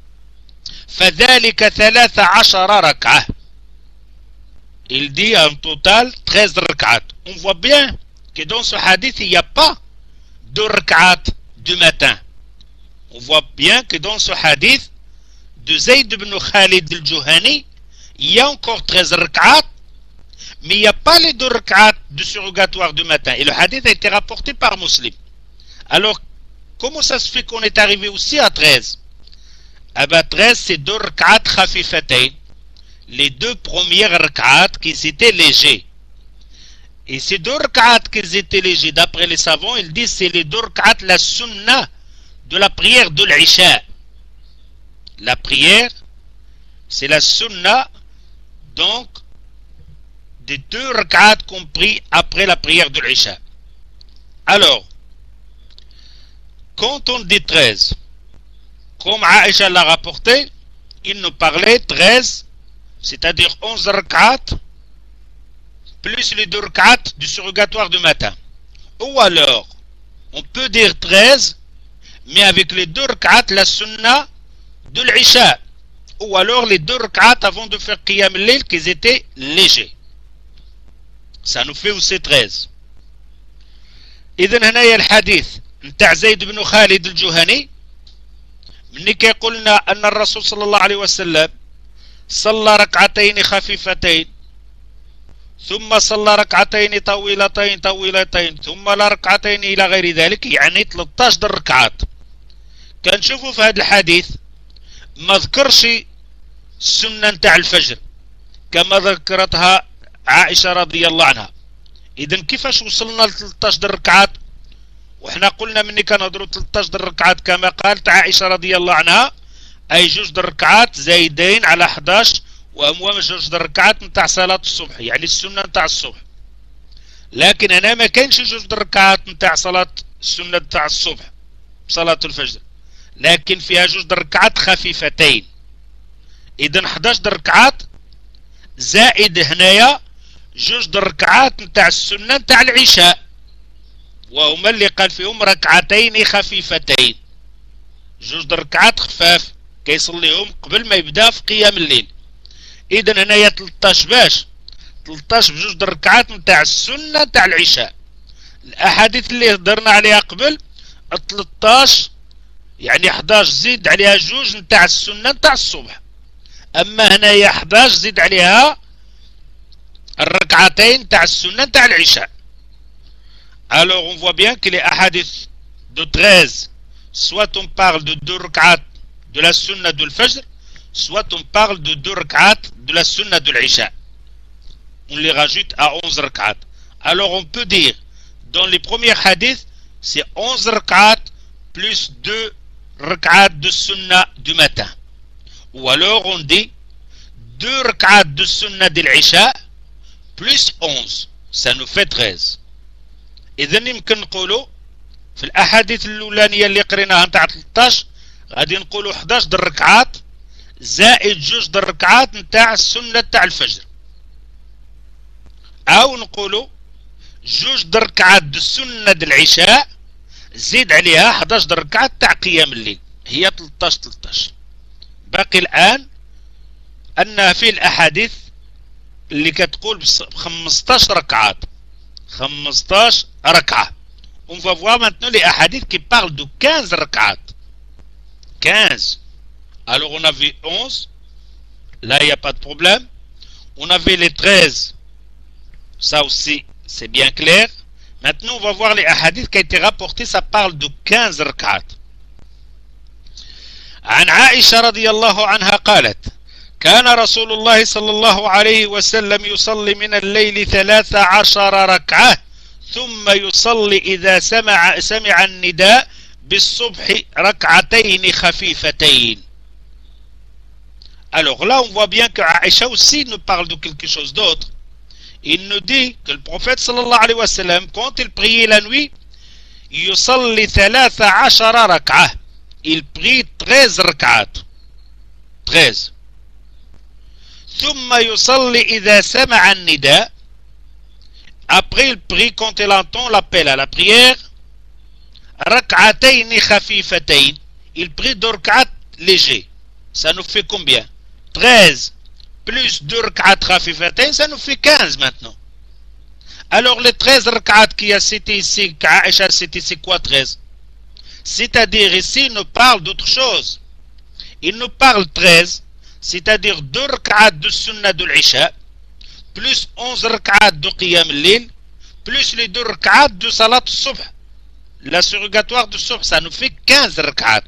فذلك 13 ركعة. Il dit en total 13 rak'at. On voit bien que dans ce hadith, il n'y a pas 2 rak'at du matin. On voit bien que dans ce hadith de Zayd ibn Khalid al-Juhani, il y a encore 13 rak'at, mais il n'y a pas les 2 rak'at du surrogatoire du matin. Et le hadith a été rapporté par Muslim. Alors, comment ça se fait qu'on est arrivé aussi à 13? Ah ben 13, c'est 2 rak'at khafifatayn. Les 2 premières rak'at qui étaient légers. Et ces 2 rak'at qui étaient légers, d'après les savants, ils disent c'est les 2 rak'at la sunna de la prière de l'Isha. La prière, c'est la sunna, donc, des 2 rak'at compris après la prière de l'Isha. Alors, quand on dit 13, comme Aïcha l'a rapporté, il nous parlait 13, c'est-à-dire 11 rak'at, plus les 2 rak'at du surrogatoire du matin. Ou alors, on peut dire 13, mais avec les 2 rak'at, la sunna de l'Isha. Ou alors les 2 rak'at avant de faire Qiyam al-Layl, qu'ils étaient légers. Ça nous fait aussi 13. إذن هنا الحديث نتاع زيد بن خالد الجهني مني قلنا أن الرسول صلى الله عليه وسلم صلى ركعتين خفيفتين ثم صلى ركعتين طويلتين ثم ركعتين إلى غير ذلك، يعني 13 ركعات. كان نشوفوا في هذا الحديث ما ذكرش السنة نتاع الفجر كما ذكرتها عائشة رضي الله عنها. إذن كيفاش وصلنا ل 13 ركعات؟ وإحنا قلنا مني كنهضروا 13 ركعات كما قالت عائشة رضي الله عنها، أي 2 ركعات زايدين على 11، وهما 2 ركعات نتاع صلاة الصبح، يعني السنة نتاع الصبح. لكن أنا ما كاينش 2 ركعات نتاع صلاة السنة نتاع الصبح صلاة الفجر، لكن فيها 2 ركعات خفيفتين. إذن 11 ركعات زائد هنايا 2 ركعات نتاع السنة نتاع العشاء، وهما اللي قال فيهم ركعتين خفيفتين، 2 ركعات خفاف كيصليهم قبل ما يبدا في قيام الليل. إذن هنايا 13 باش 13 ب2 ركعات نتاع السنة نتاع العشاء. الأحاديث اللي هضرنا عليها قبل 13، يعني 11 زيد عليها 2 نتاع السنة نتاع الصبح. أما هنايا 11 زيد عليها الركعتين تاع السنة تاع العشاء. Alors on voit bien que les hadiths de 13, soit on parle de 2 rak'at de la sunna de l'Fajr, soit on parle de 2 rak'at de la sunna de l'Isha. On les rajoute à 11 rak'at. Alors on peut dire, dans les premiers hadiths, c'est 11 rak'at plus 2 rak'at de sunna du matin. Ou alors on dit 2 rak'at de sunna de l'Isha plus 11, ça nous fait 13. إذن يمكن نقولوا في الأحاديث الأولانية اللي قريناها نتاع 13 غادي نقولوا 11 ركعات زائد 2 ركعات نتاع السنة نتاع الفجر، أو نقولوا 2 ركعات السنة العشاء زيد عليها 11 ركعة تاع قيام الليل، هي 13. باقي الآن أن في الأحاديث اللي كتقول ب 15 ركعات 15 ركعة. On va voir maintenant les hadiths qui parlent de 15 rak'at. 15. Alors on avait 11. Là il n'y a pas de problème. On avait les 13. Ça aussi c'est bien clair. Maintenant on va voir les hadiths qui ont été rapportés. Ça parle de 15 rak'at. عن عائشة رضي الله عنها قالت: كان رسول الله صلى الله عليه وسلم يصلي من الليل 13 ركعة ثم يصلي إذا سمع النداء بالصبح ركعتين خفيفتين. Alors là on voit bien que Aïcha aussi nous parle de quelque chose d'autre. Il nous dit que le prophète sallallahu alayhi wa sallam, quand il priait la nuit, يصلي 13 ركعة, il prie 13 ركعات, 13. ثم يصلي إذا سمع النداء, après il prie quand il entend l'appel à la prière, ركعتين خفيفتين, il prie 2 rak'at légers. Ça nous fait combien? 13 plus 2 rak'at خفيفتين, ça nous fait 15 maintenant. Alors les 13 rak'at qui a cité ici, qu'Aïcha cité, c'est quoi 13? C'est-à-dire ici il nous parle d'autre chose. Il nous parle 13, c'est-à-dire 2 rak'at de sunna de l'Isha, plus 11 rak'at de Qiyam al-Lil, plus les 2 rak'at de Salat al-Subh, la surrogatoire de subh, ça nous fait 15 rak'at.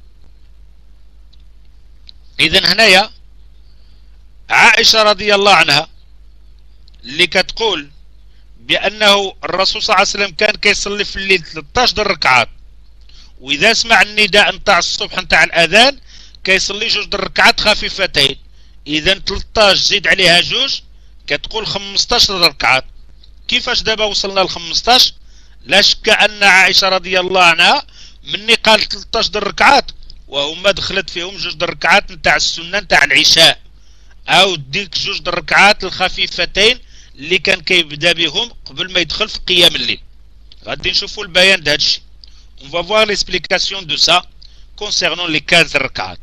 إذن هنايا عائشة رضي الله عنها اللي كتقول بأنه الرسول صلى الله عليه وسلم كان كيصلي في الليل 13 ركعات، وإذا سمع النداء نتاع الصبح نتاع الأذان كيصلي 2 ركعات خفيفتين. إذا 13 زيد عليها 2 كتقول 15 ركعات. كيفاش دابا وصلنا ل 15؟ لا شك أن عائشة رضي الله عنها مني قال 13 ركعات وهما دخلت فيهم 2 ركعات نتاع السنة نتاع العشاء، أو ديك 2 ركعات الخفيفتين اللي كان كيبدا بهم قبل ما يدخل في قيام الليل. غادي نشوفوا البيان د هادشي. On va voir l'explication de ça concernant les 15 ركعات.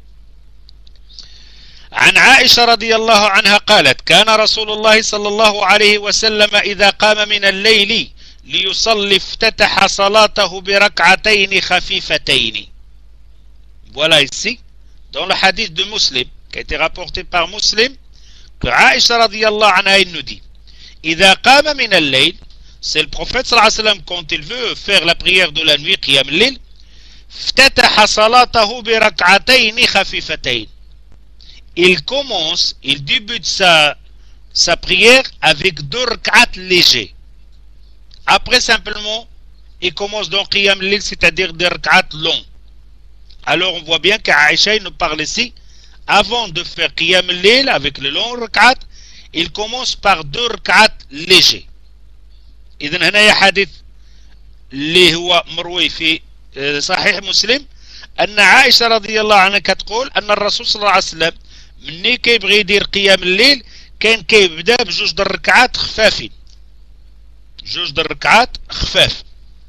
عن عائشة رضي الله عنها قالت: كان رسول الله صلى الله عليه وسلم إذا قام من الليل ليصلي افتتح صلاته بركعتين خفيفتين. Voilà ici, dans le hadith de Muslim, qui a été rapporté par Muslim, que Aïcha radiallahu anha nous dit: إذا قام من الليل, c'est le prophète sallallahu alayhi wa sallam quand il veut faire la prière de la nuit, qiyam al-layl, افتتح صلاته بركعتين خفيفتين. Il commence, il débute sa prière avec 2 rak'at légers. Après simplement, il commence donc qiyam al-layl, c'est-à-dire des rak'at longs. Alors on voit bien qu'Aïcha nous parle ici, avant de faire qiyam al-layl avec le long rak'at, il commence par 2 rak'at légers. إذن هنا حديث اللي هو مروي في صحيح مسلم أن عائشة رضي الله عنها كتقول أن الرسول صلى الله عليه وسلم مني كيبغي يدير قيام الليل كان كيبدا ب2 ركعات خفافين، 2 ركعات خفاف.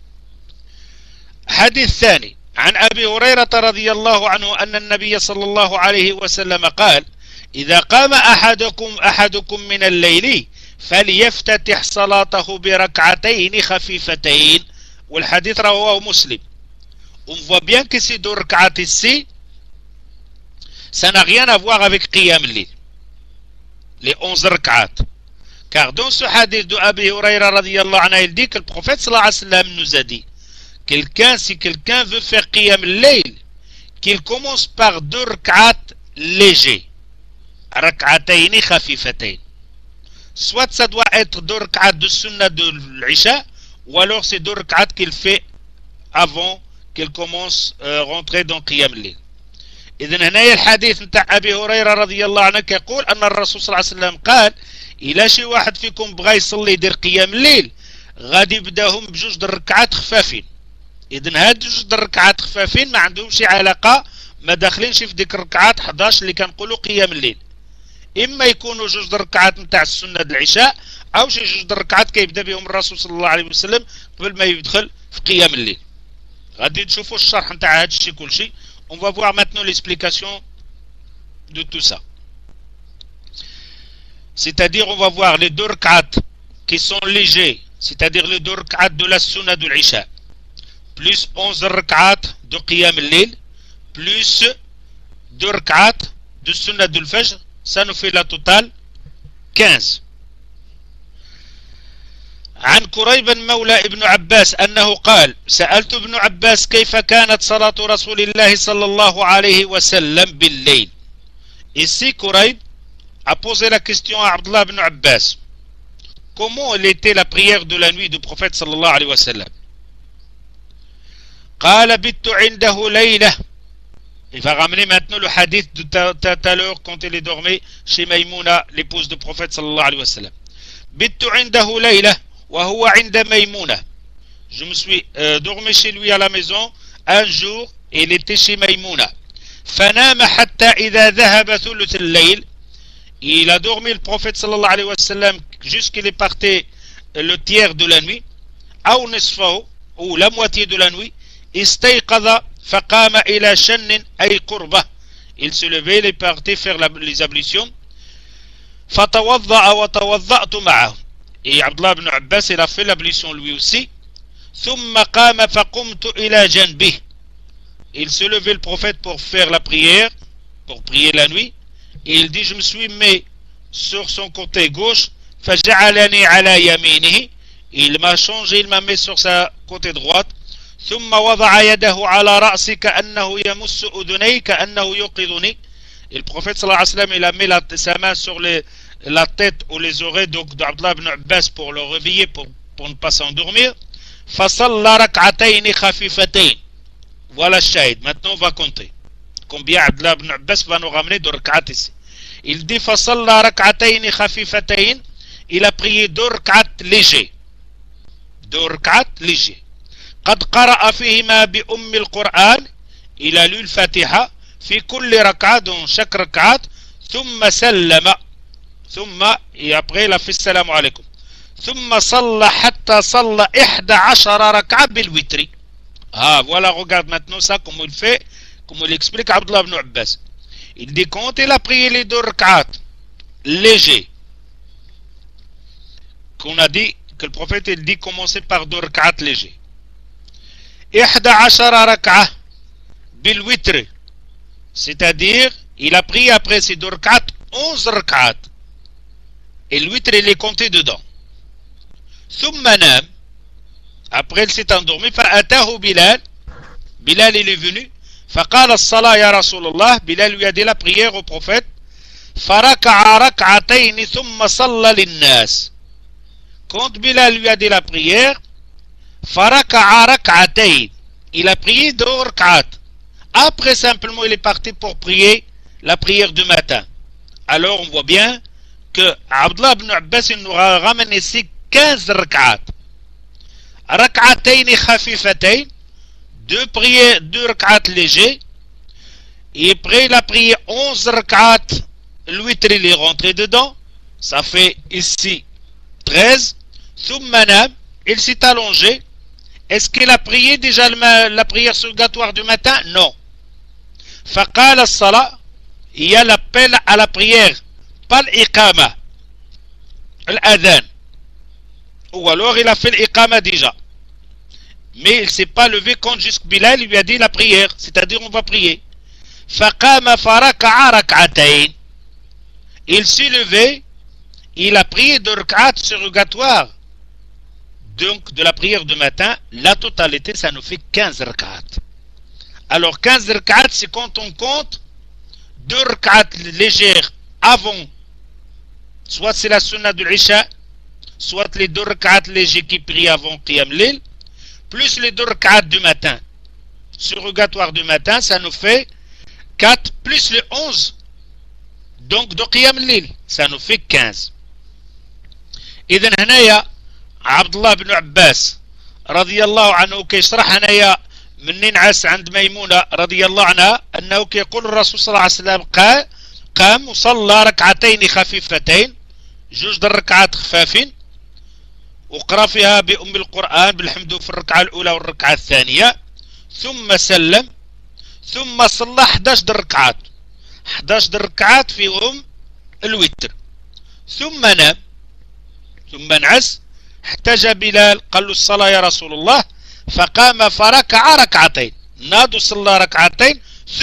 حديث ثاني عن أبي هريرة رضي الله عنه أن النبي صلى الله عليه وسلم قال: إذا قام أحدكم من الليل فليفتتح صلاته بركعتين خفيفتين. والحديث رواه مسلم. On voit bien que ces 2 rak'at ici, ça n'a rien à voir avec qiyam al-layl, les 11 rak'at. Car dans ce hadith de Abi Hurayra radiyallahu anhu, il dit que le prophète sallallahu alayhi wa sallam nous a dit: si quelqu'un veut faire qiyam al-layl, qu'il commence par 2 rak'at légers, rak'atayn khafifatayn. Soit ça doit être 2 rak'at de sunnah de l'isha, ou alors c'est 2 rak'at qu'il fait avant qu'il commence à rentrer dans qiyam al-layl. إذن هنا الحديث نتاع أبي هريرة رضي الله عنه يقول أن الرسول صلى الله عليه وسلم قال: إلا شي واحد فيكم بغى يصلي يدير قيام الليل غادي يبداهم ب2 ركعات خفافين. إذن هاد 2 ركعات خفافين ما عندهمش علاقة، ما داخلينش في ديك الركعات 11 اللي كنقولوا قيام الليل. إما يكونوا 2 ركعات نتاع السنة د العشاء، أو شي 2 ركعات كيبدا بهم الرسول صلى الله عليه وسلم قبل ما يدخل في قيام الليل. غادي تشوفوا الشرح نتاع هاد الشيء كلشي. On va voir maintenant l'explication de tout ça. C'est-à-dire, on va voir les 2 rak'at qui sont légers, c'est-à-dire les 2 rak'at de la sunna de l'isha, plus 11 rak'at de qiyam al-layl, plus 2 rak'at de sunna de l'fajr, ça nous fait la totale 15. عن كريب مولى ابن عباس أنه قال: سألت ابن عباس كيف كانت صلاة رسول الله صلى الله عليه وسلم بالليل. Ici Kurayb a posé la question à Abdullah ibn Abbas: comment elle était la prière de la nuit du prophète صلى الله عليه وسلم. قال: بت عنده ليلة. Il va ramener maintenant le hadith de tout à l'heure quand il est dormi chez Maïmouna, l'épouse du prophète صلى الله عليه وسلم. بت عنده ليلة وهو عند ميمونة. Je me suis dormi chez lui à la maison un jour et il était chez Maïmouna. فنام حتى إذا ذهب ثلث الليل. Il a dormi le prophète صلى الله عليه وسلم jusqu'il est parti le tiers de la nuit, أو نصفه, ou la moitié de la nuit. استيقظ فقام إلى شن أي قربة. Il se levait, il est parti faire les ablutions. فتوضأ وتوضأت معه. Et Abdullah ibn Abbas, il a fait l'ablution lui aussi. ثم قام فقمت إلى جنبه. Il se levait le prophète pour faire la prière, pour prier la nuit. Et il dit: je me suis mis sur son côté gauche. فجعلني على يمينه. Il m'a changé, il m'a mis sur sa côté droite. ثم وضع يده على رأسي كأنه يمس أذني كأنه يوقظني. Et le prophète sallallahu alayhi wa sallam, il a mis sa main sur la tête ou les oreilles d'Abdullah ibn Abbas pour le réveiller, pour ne pas s'endormir. فصلى ركعتين خفيفتين. Voilà le shahid. Maintenant on va compter combien Abdullah ibn Abbas va nous ramener de rak'at ici. Il dit فصلى ركعتين خفيفتين. Il a prié 2 rak'at légers. 2 rak'at légers. قد قرأ فيهما بأم القرآن. Il a lu le Fatiha في كل ركعة, dans chaque ركعة. ثم سلم. ثم et après il a fait السلام عليكم. ثم صلى حتى صلى 11 ركعة بالوتر. Voilà, regarde maintenant ça, comment il fait, comment il explique Abdullah ibn Abbas. Il dit quand il a prié les 2 rak'at légers, qu'on a dit que le prophète il dit commencer par 2 rak'at légers. 11 rak'ah bil witr, c'est-à-dire il a prié après ces 2 rak'at 11 rak'at, et le witr il est compté dedans. ثم نام, après il s'est endormi. فأتاه بلال, Bilal il est venu. فقال الصلاة يا رسول الله, Bilal lui a dit la prière au prophète. فركع ركعتين ثم صلى للناس. Quand Bilal lui a dit la prière, فركع ركعتين, il a prié 2 rak'at. Après simplement il est parti pour prier la prière du matin. Alors on voit bien que Abdullah ibn Abbas il nous ramène ici 15 rak'at. ركعتين خفيفتين, 2 rak'at légers. Et après il a prié 11 rak'at, le witr il est rentré dedans, ça fait ici 13. ثم نام, il s'est allongé. Est-ce qu'il a prié déjà la prière surrogatoire du matin? Non. فقال الصلاة, il y a l'appel à la prière, pas l'iqama, l'adhan. Ou alors il a fait l'iqama déjà, mais il ne s'est pas levé quand jusqu'à Bilal lui a dit la prière, c'est-à-dire on va prier. فقام فركع ركعتين, il s'est levé, il a prié 2 rak'at surrogatoires, donc de la prière du matin. La totalité ça nous fait 15 rak'at. Alors 15 rak'at c'est quand on compte 2 rak'at légères avant, soit c'est la sunna de l'Isha, soit les 2 rak'at légers qui prient avant Qiyam Lil, plus les 2 rak'at du matin, surrogatoire du matin, ça nous fait 4 plus les 11, donc de Qiyam Lil, ça nous fait 15. إذن هنايا عبد الله بن عباس رضي الله عنه كيشرح هنايا من ننعس عند ميمونة رضي الله عنها أنه كيقول الرسول صلى الله عليه وسلم قام وصلى ركعتين خفيفتين, 2 ركعات خفافين, وقرأ فيها بأم القرآن بالحمد في الركعة الأولى والركعة الثانية. ثم سلم, ثم صلى 11 ركعات, 11 ركعات فيهم الوتر. ثم نام, ثم انعس. احتج بلال, قال له الصلاة يا رسول الله. فقام فركع ركعتين, ناد وصلى ركعتين.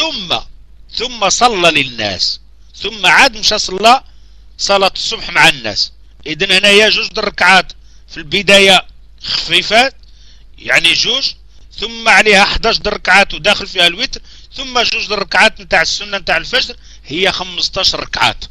ثم صلى للناس, ثم عاد مشى صلى صلاة الصبح مع الناس. إذن هنا هي 2 ركعات في البداية خفيفات, يعني 2, ثم عليها 11 ركعات وداخل فيها الوتر, ثم 2 ركعات نتاع السنة نتاع الفجر, هي 15 ركعات.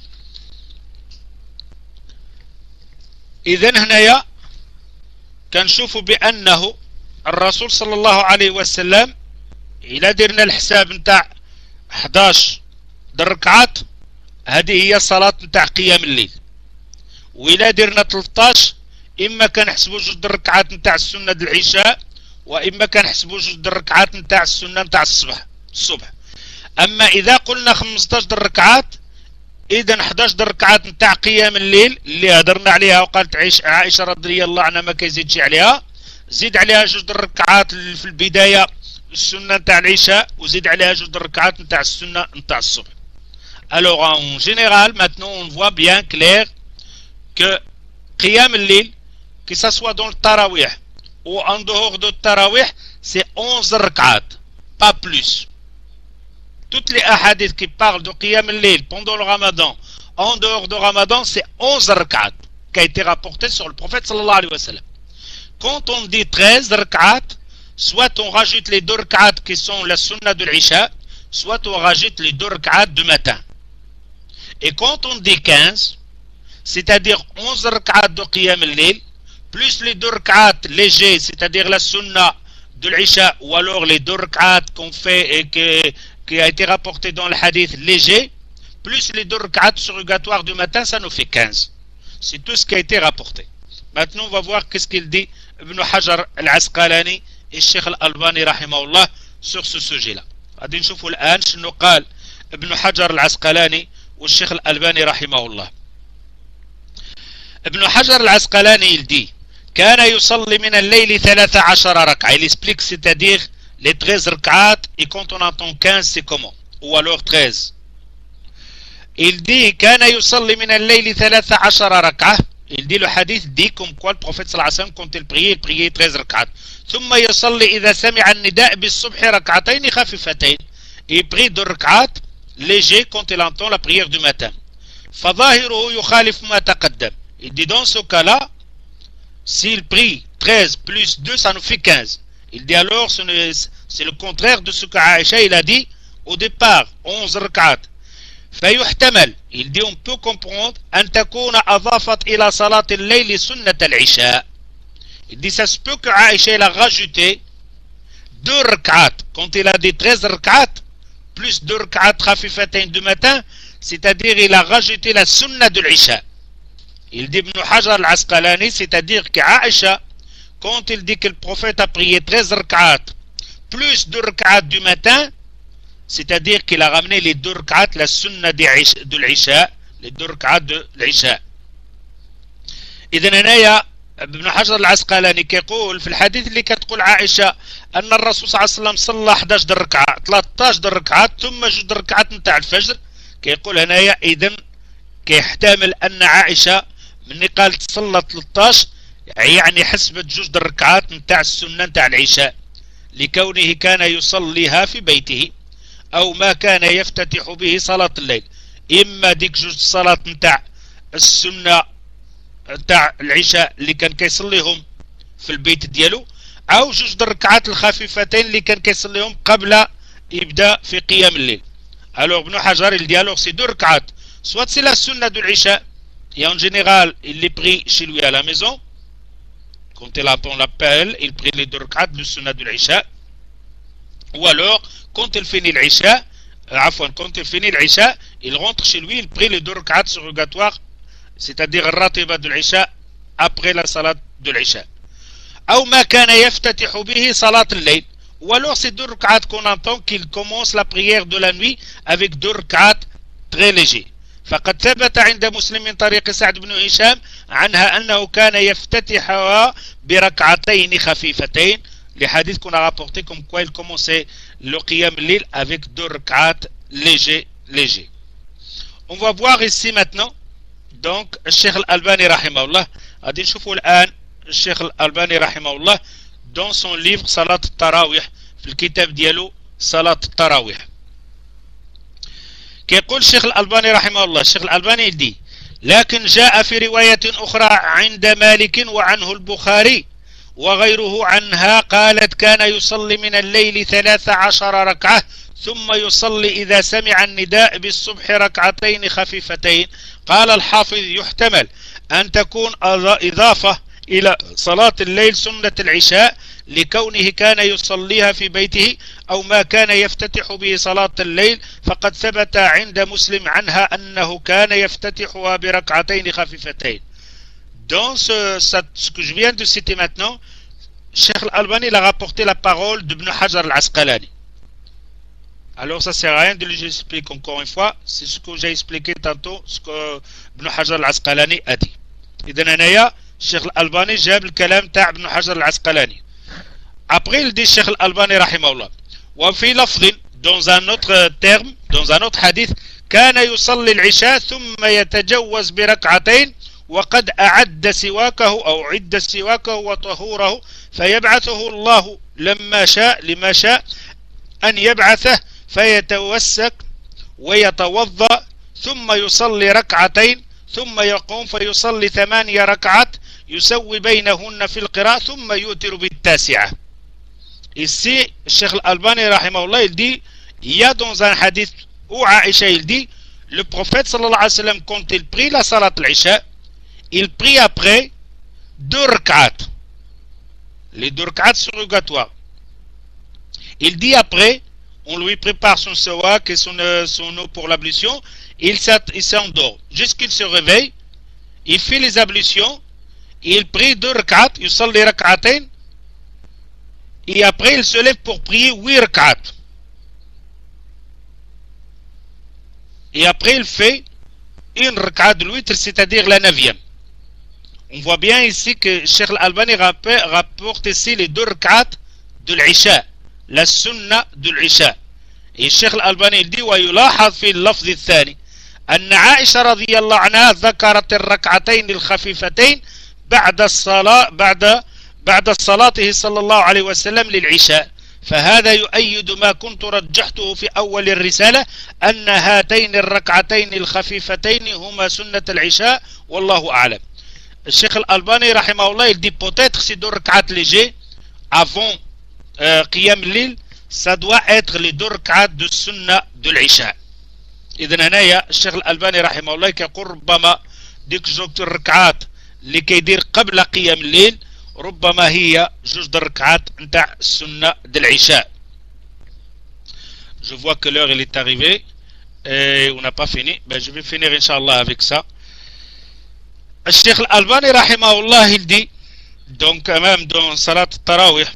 إذن هنايا كنشوفوا بأنه الرسول صلى الله عليه وسلم إلا درنا الحساب نتاع 11 ركعات, هذه هي صلاة نتاع قيام الليل. وإلا درنا 13 إما كنحسبوا 2 ركعات نتاع السنة د العشاء, وإما كنحسبوا 2 ركعات نتاع السنة نتاع الصبح. أما إذا قلنا 15 ركعات, إذن 11 ركعات نتاع قيام الليل اللي هدرنا عليها وقالت عائشة رضي الله عنها ما كيزيدش عليها, زيد عليها 2 ركعات في البداية السنة نتاع العشاء, وزيد عليها 2 ركعات نتاع السنة نتاع الصبح. Alors en général maintenant on voit bien clair que Qiyam al-Lil, que ça soit dans le Tarawih ou en dehors de Tarawih, c'est 11 rak'at, pas plus. Toutes les hadiths qui parlent de Qiyam al-Lil pendant le Ramadan, en dehors de Ramadan, c'est 11 rak'at qui a été rapporté sur le prophète sallallahu alayhi wa sallam. Quand on dit 13 rak'at, soit on rajoute les 2 rak'at qui sont la sunna de l'Isha, soit on rajoute les 2 rak'at du matin. Et quand on dit 15, c'est-à-dire 11 rak'at de Qiyam al-Layl, plus les 2 rak'at légers, c'est-à-dire la sunna de l'Isha, ou alors les 2 rak'at qu'on fait et qui a été rapporté dans le hadith léger, plus les 2 rak'at surrogatoires du matin, ça nous fait 15. C'est tout ce qui a été rapporté. Maintenant, on va voir qu'est-ce qu'il dit Ibn Hajar al-Asqalani et Cheikh al-Albani rahimahullah sur ce sujet-là. غادي نشوفوا الآن شنو قال ابن حجر العسقلاني والشيخ الألباني رحمه الله. ابن حجر العسقلاني il dit كان يصلي من الليل 13 ركعة. Il explique, c'est-à-dire les 13 rak'at, et quand on entend 15 c'est comment, ou alors 13. Il dit كان يصلي من الليل 13 ركعة. Il dit, le hadith dit comme quoi le prophète sallallahu alayhi wa sallam, quand il priait 13 rak'at. ثم يصلي إذا سمع النداء بالصبح ركعتين خفيفتين. Il prie 2 rak'at léger quand il entend la prière du matin. فظاهره يخالف ما تقدم. Il dit dans ce cas-là, s'il prie 13 plus 2, ça nous fait 15. Il dit alors, c'est le contraire de ce qu'Aïcha il a dit au départ, 11 rak'at. فيحتمل, il dit on peut comprendre أن تكون أضافت إلى صلاة الليل سنة العشاء. Il dit ça se peut que Aïcha il a rajouté 2 rak'at. Quand il a dit 13 rak'at plus 2 rak'at khafifatain du matin, c'est-à-dire il a rajouté la sunna de l'Isha. Il dit Ibn Hajar al-Asqalani, c'est-à-dire qu'Aïcha, quand il dit que le prophète a prié 13 rak'at plus 2 rak'at du matin, c'est-à-dire qu'il a ramené les 2 rak'at, la sunna de l'Isha, les 2 rak'at de l'Isha. إذن هنايا ابن حجر العسقلاني كيقول في الحديث اللي كتقول عائشة أن الرسول صلى الله عليه وسلم صلى 11 ركعة 13 ركعات ثم 2 ركعات نتاع الفجر. كيقول هنايا إذن كيحتمل أن عائشة من قالت صلى 13 يعني حسبت 2 ركعات نتاع السنة نتاع العشاء، لكونه كان يصليها في بيته أو ما كان يفتتح به صلاة الليل. إما ديك 2 صلاة نتاع السنة نتاع العشاء اللي كان كيصليهم في البيت ديالو، أو 2 الركعات الخفيفتين اللي كان كيصليهم قبل يبدأ في قيام الليل. Alors Ibn Hajar il dit alors ces 2 rak'at, soit c'est la sunna de l'Isha, et en général il les prie chez lui à la maison, quand il entend l'appel il prie les 2 rak'at de sunna de l'Isha, ou alors quand il finit l'Isha, quand il finit l'Isha, il rentre chez lui, il prie les 2 rak'at surrogatoires, c'est-à-dire ratiba de l'Isha après la salat de l'Isha. أو ما كان يفتتح به صلاة الليل. Ou alors c'est 2 rak'at qu'on entend qu'il commence la prière de la nuit avec 2 rak'at très légers. فقد ثبت عند مسلم من طريق سعد بن هشام عنها أنه كان يفتتحها بركعتين خفيفتين. Les hadiths qu'on a rapportés comme quoi il commençait le qiyam al-layl avec 2 rak'at légers. On va voir ici maintenant donc Cheikh al-Albani rahimahullah. غادي نشوفوا الآن الشيخ الألباني رحمه الله dans son livre صلاة التراويح في الكتاب ديالو صلاة التراويح. كيقول الشيخ الألباني رحمه الله، الشيخ الألباني يدي لكن جاء في رواية أخرى عند مالك وعنه البخاري وغيره عنها قالت كان يصلي من الليل 13 ركعة ثم يصلي إذا سمع النداء بالصبح ركعتين خفيفتين. قال الحافظ يحتمل أن تكون إضافة إلى صلاة الليل سنة العشاء لكونه كان يصليها في بيته أو ما كان يفتتح به صلاة الليل، فقد ثبت عند مسلم عنها أنه كان يفتتحها بركعتين خفيفتين. Dans ce que je viens de citer maintenant, Cheikh al-Albani a rapporté la parole d'Ibn Hajar al-Asqalani. Alors ça sert à rien de lui expliquer encore une fois, c'est ce que j'ai expliqué tantôt, ce que Ibn Hajar al-Asqalani a dit. إذن هنايا الشيخ الألباني جاب الكلام تاع ابن حجر العسقلاني. Après il dit Cheikh al-Albani rahimahullah وفي لفظ dans un autre terme, dans un autre hadith كان يصلي العشاء ثم يتجوز بركعتين وقد أعد سواكه أو عد سواكه وطهوره فيبعثه الله لما شاء أن يبعثه فيتوسك ويتوضأ ثم يصلي ركعتين ثم يقوم فيصلي 8 ركعات يسوي بينهن في القراءة ثم يوتر بالتاسعة. Ici, Cheikh Al-Albani, rahimahullah, il dit, il y a dans un hadith où Aïcha, il dit, le prophète, sallallahu alayhi wa sallam, quand il prie la salat al-Isha, il prie après 2 rak'at. Les 2 rak'at surrogatoires. Il dit après, on lui prépare son sawak et son eau pour l'ablution, il s'endort. Jusqu'il se réveille, il fait les ablutions, il prie 2 rak'at, il sort les rak'atayn, et après il se lève pour prier 8 rak'at. Et après il fait une rak'at de l'huître, c'est-à-dire la 9e. On voit bien ici que Cheikh Al-Albani rapporte ici les 2 rak'at de l'Isha, la sunna de l'Isha. Et Cheikh Al-Albani dit ويلاحظ في اللفظ الثاني أن عائشة رضي الله عنها ذكرت الركعتين الخفيفتين بعد صلاته صلى الله عليه وسلم للعشاء، فهذا يؤيد ما كنت رجحته في أول الرسالة أن هاتين الركعتين الخفيفتين هما سنة العشاء والله أعلم. الشيخ الألباني رحمه الله il dit peut-être ces 2 rak'at légers avant قيام الليل ça doit être les 2 rak'at de sunna de l'Isha. إذن هنايا الشيخ الألباني رحمه الله كيقول ربما ديك 2 ركعات اللي كيدير قبل قيام الليل ربما هي 2 ركعات نتاع السنة د العشاء. Je vois que l'heure elle est arrivée et on n'a pas fini. Ben, je vais finir Inch'Allah avec ça. الشيخ الألباني رحمه الله il dit donc même dans Salat Tarawih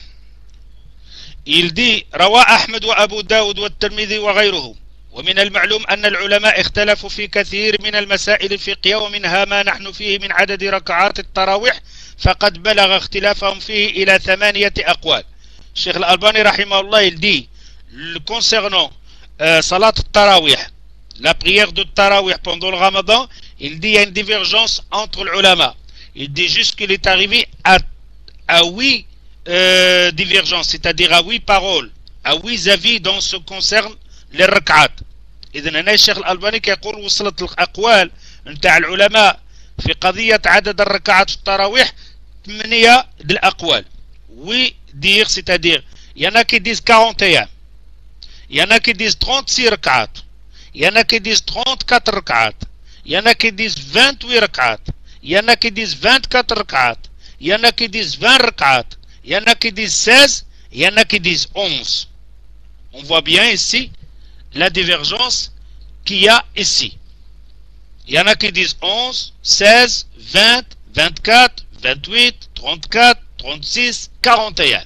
il dit روى أحمد وأبو داود والترمذي وغيره ومن المعلوم أن العلماء اختلفوا في كثير من المسائل الفقهية ومنها ما نحن فيه من عدد ركعات التراويح فقد بلغ اختلافهم فيه إلى 8 أقوال. الشيخ الألباني رحمه الله il dit concernant Salat Tarawih, la prière de Tarawih pendant le Ramadan, il dit il y a une divergence entre les ulama. Il dit juste qu'il est arrivé à 8 divergences, c'est-à-dire à 8 paroles, à 8 avis dans ce qui concerne les rak'at. إذن هنا الشيخ الألباني كيقول وصلت الأقوال نتاع العلماء في قضية عدد الركعات في التراويح 8 الأقوال. Oui dire, c'est-à-dire il y en a qui disent 41, il y en a qui disent 36 rak'at, il y en a qui disent 34 rak'at, il y en a qui disent 28 rak'at, il y en a qui disent 24 rak'at, il y en a qui disent 20 rak'at, il y en a qui disent 16, il y en a qui disent 11. On voit bien ici la divergence qu'il y a ici. Il y en a qui disent 11, 16, 20, 24, 28, 34, 36, 41.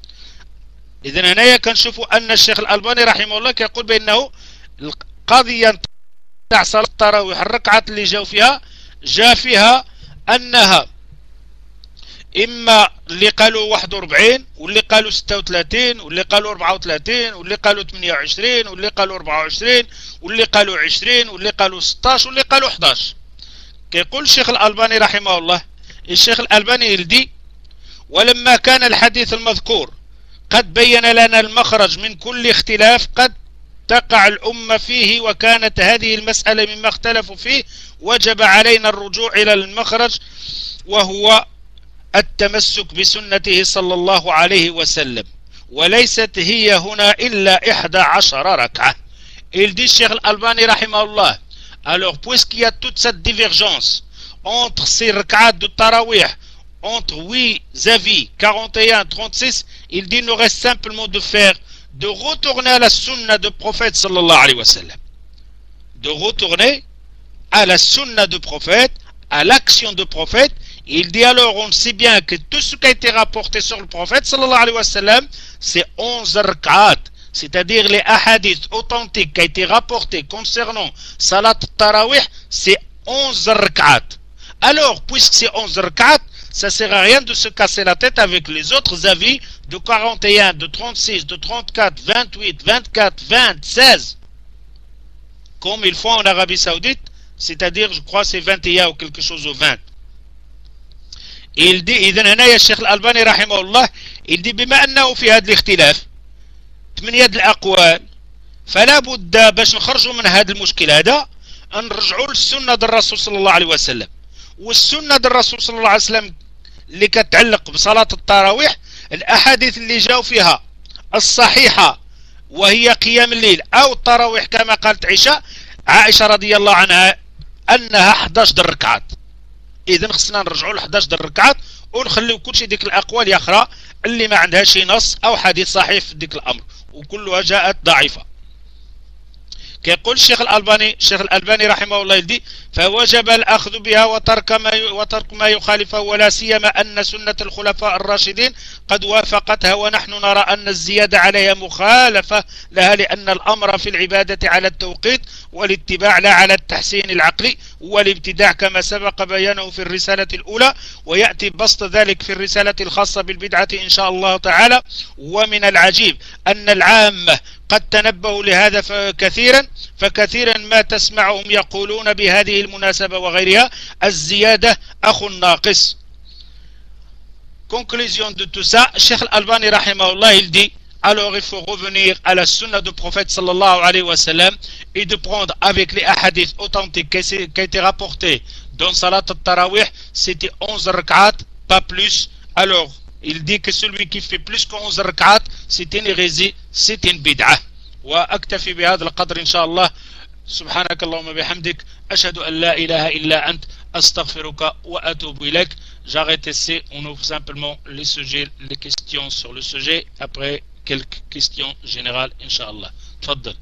إذن هنا كنشوفوا أن الشيخ الألباني رحمه الله كيقول بأنه القضية تاع صلاة التراويح الركعات اللي جاء فيها أنها إما اللي قالوا 41 واللي قالوا 36 واللي قالوا 34 واللي قالوا 28 واللي قالوا 24 واللي قالوا 20 واللي قالوا 16 واللي قالوا 11. كيقول الشيخ الألباني رحمه الله الشيخ الألباني يلدي ولما كان الحديث المذكور قد بين لنا المخرج من كل اختلاف قد تقع الأمة فيه وكانت هذه المسألة مما اختلفوا فيه وجب علينا الرجوع إلى المخرج وهو التمسك بسنته صلى الله عليه وسلم وليست هي هنا إلا 11 ركعة. Il dit Cheikh Al-Albani rahimahullah, alors puisqu'il y a toute cette divergence entre ces rak'at de tarawih, entre 8 avis, 41, 36, il dit il nous reste simplement de retourner à la sunna du prophète sallallahu alayhi wa sallam, de retourner à la sunna du prophète, à l'action du prophète. Il dit alors on sait bien que tout ce qui a été rapporté sur le prophète sallallahu alayhi wa sallam c'est 11 rak'at, c'est-à-dire les ahadiths authentiques qui a été rapportés concernant salat tarawih c'est 11 rak'at. Alors puisque c'est 11 rak'at, ça sert à rien de se casser la tête avec les autres avis de 41, de 36, de 34, 28, 24, 20, 16 comme ils font en Arabie Saoudite, c'est-à-dire je crois c'est 21 ou quelque chose au 20. Il dit إذن هنا الشيخ الألباني رحمه الله il dit بما أنه في هذا الاختلاف 8 الأقوال فلا بد باش نخرجوا من هذا المشكل هذا نرجعوا للسنة الرسول صلى الله عليه وسلم. والسنة الرسول صلى الله عليه وسلم اللي كتعلق بصلاة التراويح الأحاديث اللي جاوا فيها الصحيحة وهي قيام الليل أو التراويح كما قالت عائشة رضي الله عنها أنها 11 ركعات. إذن خصنا نرجعوا ل 11 ركعات ونخليو كلشي ديك الأقوال يخرى اللي ما عندها شي نص أو حديث صحيح في ديك الأمر، وكلها جاءت ضعيفة. كيقول الشيخ الألباني رحمه الله يلدي: فوجب الأخذ بها وترك ما يخالفه، ولا سيما أن سنة الخلفاء الراشدين قد وافقتها، ونحن نرى أن الزيادة عليها مخالفة لها، لأن الأمر في العبادة على التوقيت والاتباع لا على التحسين العقلي والابتداع، كما سبق بيانه في الرسالة الأولى، ويأتي بسط ذلك في الرسالة الخاصة بالبدعة إن شاء الله تعالى. ومن العجيب أن العامة قد تنبهوا لهذا فكثيرا ما تسمعهم يقولون بهذه المناسبة وغيرها: الزيادة أخو الناقص. Conclusion de tout ça, Cheikh Al-Albani rahimahullah, il dit: alors il faut revenir à la sunna du prophète sallallahu alayhi wa sallam et de prendre avec les hadiths authentiques qui a été rapporté dans Salat al-Tarawih, c'était 11 rak'at, pas plus. Alors il dit que celui qui fait plus que 11 rak'at, c'est une hérésie, c'est une bid'ah. وأكتفي بهذا القدر إن شاء الله. سبحانك اللهم بحمدك، أشهد أن لا إله إلا أنت، أستغفرك وأتوب إليك. J'arrête ici, on ouvre simplement les questions sur le sujet, après quelques questions générales, Inch'Allah. تفضل.